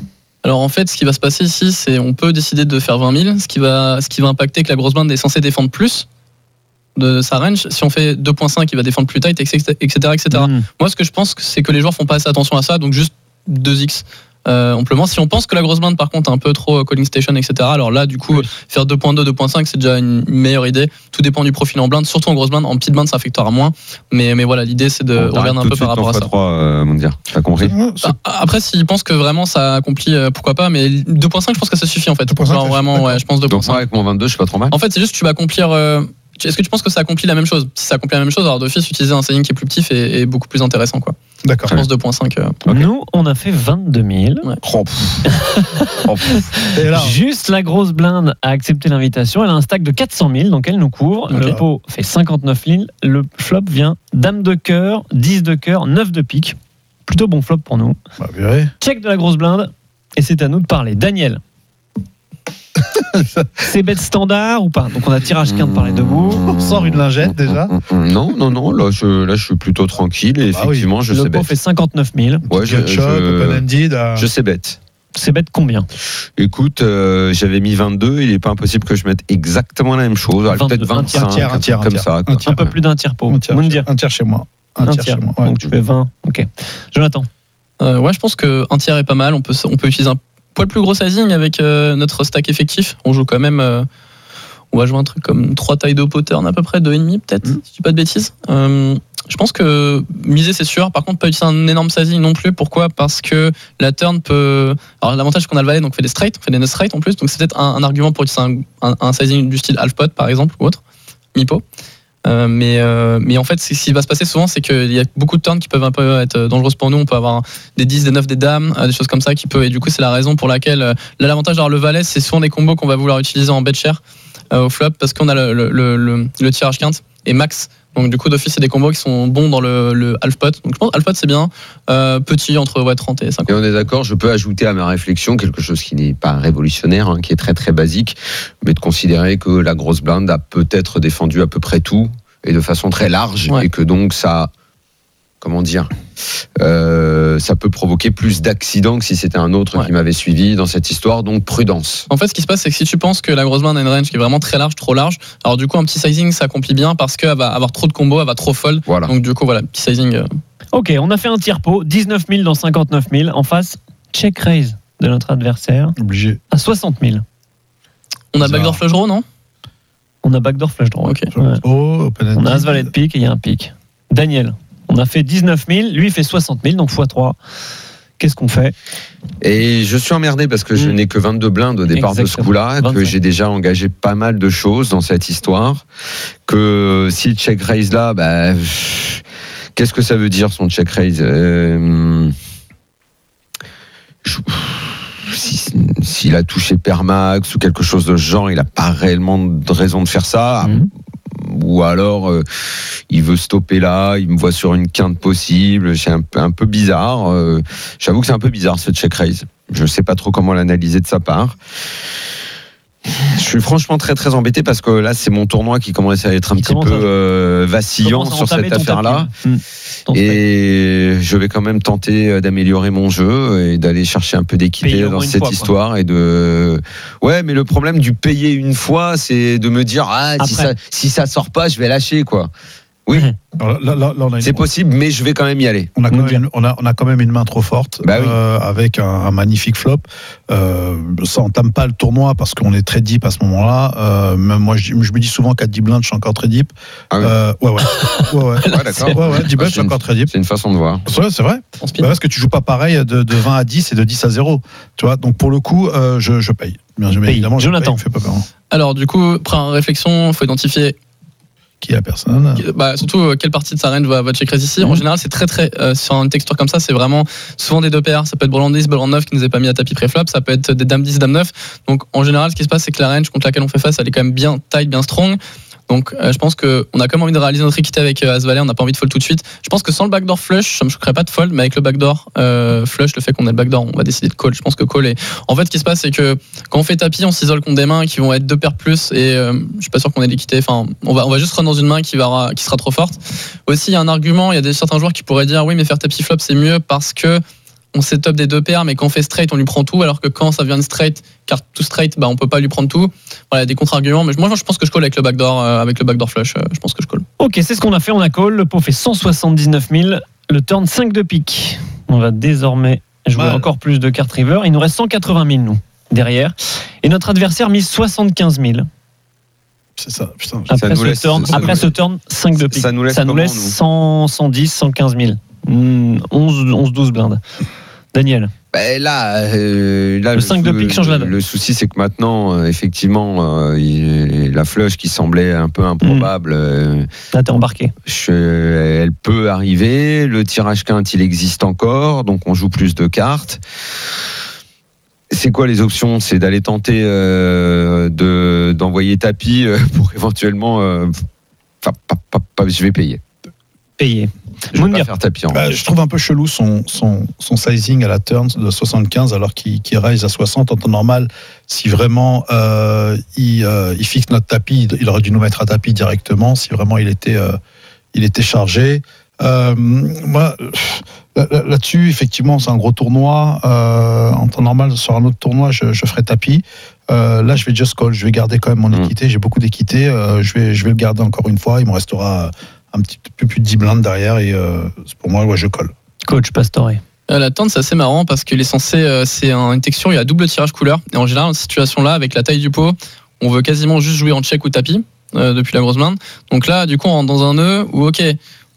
Alors en fait, ce qui va se passer ici, c'est on peut décider de faire vingt mille, ce qui va, ce qui va impacter que la grosse blinde est censée défendre plus de sa range. Si on fait deux virgule cinq, il va défendre plus tight, et cetera, et cetera. Mmh. Moi, ce que je pense, c'est que les joueurs font pas assez attention à ça, donc juste deux x. Euh, amplement. Si on pense que la grosse blinde par contre est un peu trop calling station, et cetera, alors là du coup oui. faire deux virgule deux, deux virgule cinq c'est déjà une meilleure idée. Tout dépend du profil en blinde, surtout en grosse blinde. En petite blinde ça affectera moins, mais, mais voilà, l'idée c'est de bon, regarder un peu par rapport à ça. trois, euh, Moundir, t'as compris? Bah, après s'ils pensent que vraiment ça accomplit, euh, pourquoi pas, mais deux virgule cinq je pense que ça suffit en fait. Genre, vraiment ouais, je pense deux virgule cinq. Donc moi avec mon vingt-deux je suis pas trop mal. En fait c'est juste que tu vas accomplir euh, est-ce que tu penses que ça accomplit la même chose? Si ça accomplit la même chose, alors d'office utiliser un sizing qui est plus petit est, est beaucoup plus intéressant quoi. D'accord. Je pense deux virgule cinq. Euh, okay. Nous, on a fait vingt-deux mille. Ouais. Oh, oh, là, Juste la grosse blinde a accepté l'invitation. Elle a un stack de quatre cent mille, donc elle nous couvre. Okay. Le pot fait cinquante-neuf mille. Le flop vient dame de cœur, dix de cœur, neuf de pique. Plutôt bon flop pour nous. Bah, ouais. Check de la grosse blinde. Et c'est à nous de parler. Daniel. C'est bête standard ou pas? Donc on a tirage quinte par les deux bouts. On sort une lingette déjà. Non, non, non. Là, je, là, je suis plutôt tranquille. Et bah effectivement, oui. je le sais bête. Le pot fait cinquante-neuf mille. Ouais, je, shot, je, open-ended, euh... je sais bête. C'est bête combien? Écoute, euh, j'avais mis vingt-deux. Il n'est pas impossible que je mette exactement la même chose. Alors, peut-être vingt-cinq, un tiers, un tiers, comme un tiers, ça. Un, tiers, un peu plus d'un tiers pot. Un tiers, un tiers chez moi. Un, un tiers, tiers chez moi. Ouais. Donc tu fais vingt. Ok. Jonathan. Euh, ouais, je pense qu'un tiers est pas mal. On peut, on peut utiliser un poil plus gros sizing avec euh, notre stack effectif. On joue quand même. Euh, on va jouer un truc comme trois tailles de pot turn à peu près, deux virgule cinq peut-être, mmh. si je dis pas de bêtises. Euh, je pense que miser c'est sûr. Par contre, pas utiliser un énorme sizing non plus. Pourquoi? Parce que la turn peut. Alors l'avantage c'est qu'on a le valet, donc on fait des straight, on fait des nut straight en plus. Donc c'est peut-être un, un argument pour utiliser un, un, un sizing du style half pot par exemple ou autre, mi-pot. Euh, mais, euh, mais en fait, ce qui va se passer souvent, c'est qu'il y a beaucoup de turns qui peuvent un peu être dangereuses pour nous. On peut avoir des dix, des neuf, des dames, des choses comme ça qui peut. Et du coup, c'est la raison pour laquelle là, l'avantage d'avoir le valet, c'est souvent des combos qu'on va vouloir utiliser en bet share euh, au flop parce qu'on a le, le, le, le, le tirage quinte et max. Donc du coup, d'office, c'est des combos qui sont bons dans le, le half pot. Donc je pense half pot c'est bien. Euh, petit entre ouais, trente et cinquante. Et on est d'accord, je peux ajouter à ma réflexion quelque chose qui n'est pas révolutionnaire, hein, qui est très très basique, mais de considérer que la grosse blinde a peut-être défendu à peu près tout et de façon très large, ouais. et que donc ça, comment dire, euh, ça peut provoquer plus d'accidents que si c'était un autre ouais. qui m'avait suivi dans cette histoire, donc prudence. En fait, ce qui se passe, c'est que si tu penses que la grosse blinde a une range qui est vraiment très large, trop large, alors du coup, un petit sizing s'accomplit bien parce qu'elle va avoir trop de combos, elle va trop fold. Voilà. Donc du coup, voilà, petit sizing. Euh... Ok, on a fait un tiers pot, dix-neuf mille dans cinquante-neuf mille. En face, check raise de notre adversaire. Obligé. À soixante mille. On a backdoor flush draw, non? On a backdoor flush draw. Ok. Ouais. Oh, on a as valet de pique et il y a un pique. Daniel, on a fait dix-neuf mille, lui il fait soixante mille, donc fois trois. Qu'est-ce qu'on fait? Et je suis emmerdé parce que je mmh. n'ai que vingt-deux blindes au départ Exactement. de ce coup-là, vingt-cinq. Que j'ai déjà engagé pas mal de choses dans cette histoire. Que si check raise là, bah, qu'est-ce que ça veut dire son check raise? euh, je... S'il a touché Permax ou quelque chose de ce genre, il n'a pas réellement de raison de faire ça. Mmh. Ou alors, euh, il veut stopper là, il me voit sur une quinte possible. C'est un peu, un peu bizarre. Euh, j'avoue que c'est un peu bizarre ce check raise. Je ne sais pas trop comment l'analyser de sa part. Je suis franchement très très embêté parce que là c'est mon tournoi qui commence à être un il petit peu euh, vacillant sur cette affaire-là. Mmh. Et je vais quand même tenter d'améliorer mon jeu et d'aller chercher un peu d'équité dans cette fois, histoire quoi. Et de ouais, mais le problème du payer une fois, c'est de me dire ah si ça, si ça sort pas, je vais lâcher quoi. Oui, là, là, là, on a une... c'est possible, mais je vais quand même y aller. On a quand même une, on a, on a quand même une main trop forte, bah oui. euh, avec un, un magnifique flop. Euh, ça entame pas le tournoi parce qu'on est très deep à ce moment-là. Euh, même moi, je, je me dis souvent qu'à dix blindes, je suis encore très deep. Ah oui. euh, ouais, ouais, ouais, ouais. ouais d'accord. Ouais, ouais, dix blindes, je suis encore très deep. C'est une façon de voir. Ouais, c'est vrai. Bah, parce que tu joues pas pareil de, de vingt à dix et de dix à zéro. Tu vois, donc pour le coup, euh, je, je paye. Bien, je, évidemment, Jonathan. Je paye, fait pas peur. Alors du coup, première réflexion, il faut identifier qui est la personne. Bah, surtout, euh, quelle partie de sa range va, va check raise ici. Mmh. En général, c'est très, très. Euh, sur une texture comme ça, c'est vraiment souvent des deux paires. Ça peut être Breland dix, Breland neuf qui nous est pas mis à tapis pré-flop. Ça peut être des Dame dix, Dame neuf. Donc, en général, ce qui se passe, c'est que la range contre laquelle on fait face, elle est quand même bien tight, bien strong. Donc, euh, je pense qu'on a quand même envie de réaliser notre équité avec euh, As-Valet. On n'a pas envie de fold tout de suite. Je pense que sans le backdoor flush, ça me choquerait pas de fold, mais avec le backdoor euh, flush, le fait qu'on ait le backdoor, on va décider de call. Je pense que call est. En fait, ce qui se passe, c'est que quand on fait tapis, on s'isole contre des mains qui vont être deux paires plus, et euh, je suis pas sûr qu'on ait l'équité. Enfin, on va, on va juste run dans une main qui va, qui sera trop forte. Aussi, il y a un argument. Il y a des certains joueurs qui pourraient dire, oui, mais faire tapis flop, c'est mieux parce que on setup des deux paires, mais quand on fait straight, on lui prend tout, alors que quand ça vient de straight, carte tout straight, bah, on peut pas lui prendre tout. Voilà, des contre-arguments. Mais moi, je pense que je colle avec le backdoor, euh, avec le backdoor flush. Euh, je pense que je colle. Ok, c'est ce qu'on a fait. On a call. Le pot fait cent soixante-dix-neuf mille. Le turn cinq de pique. On va désormais jouer Mal. encore plus de cartes river. Il nous reste cent quatre-vingt mille, nous, derrière. Et notre adversaire mise soixante-quinze mille. C'est ça, putain. Après, ça ce, laisse, turn, après ce turn, cinq de pique. Ça nous laisse, ça nous laisse comment, nous cent, cent dix, cent quinze mille. Mmh, onze douze blindes. Daniel. Ben là, euh, là, le, le cinq de pique change la donne. Le souci, c'est que maintenant, euh, effectivement, euh, il, la flush qui semblait un peu improbable. Mmh. Euh, là, t'es embarqué. Je, elle peut arriver. Le tirage quinte, il existe encore. Donc, on joue plus de cartes. C'est quoi les options ? C'est d'aller tenter euh, de, d'envoyer tapis euh, pour éventuellement. Enfin, euh, je vais payer. Payer. Je vais pas faire tapis en bah, je trouve un peu chelou son, son, son sizing à la turn de soixante-quinze alors qu'il, qu'il raise à soixante en temps normal. Si vraiment euh, il, euh, il fixe notre tapis, il aurait dû nous mettre à tapis directement si vraiment il était, euh, il était chargé. Euh, moi, là-dessus, effectivement, c'est un gros tournoi. Euh, en temps normal, sur un autre tournoi, je, je ferai tapis. Euh, là, je vais just call. Je vais garder quand même mon équité. Mmh. J'ai beaucoup d'équité. Euh, je vais, je vais le garder encore une fois. Il me restera un petit peu plus de dix blindes derrière et euh, pour moi, ouais, je colle. Coach Pastore. Euh, la tente, c'est assez marrant parce qu'il est censé, euh, c'est une texture, il y a double tirage couleur. Et en général, dans cette situation-là, avec la taille du pot, on veut quasiment juste jouer en check ou tapis euh, depuis la grosse blinde. Donc là, du coup, on rentre dans un nœud où, ok,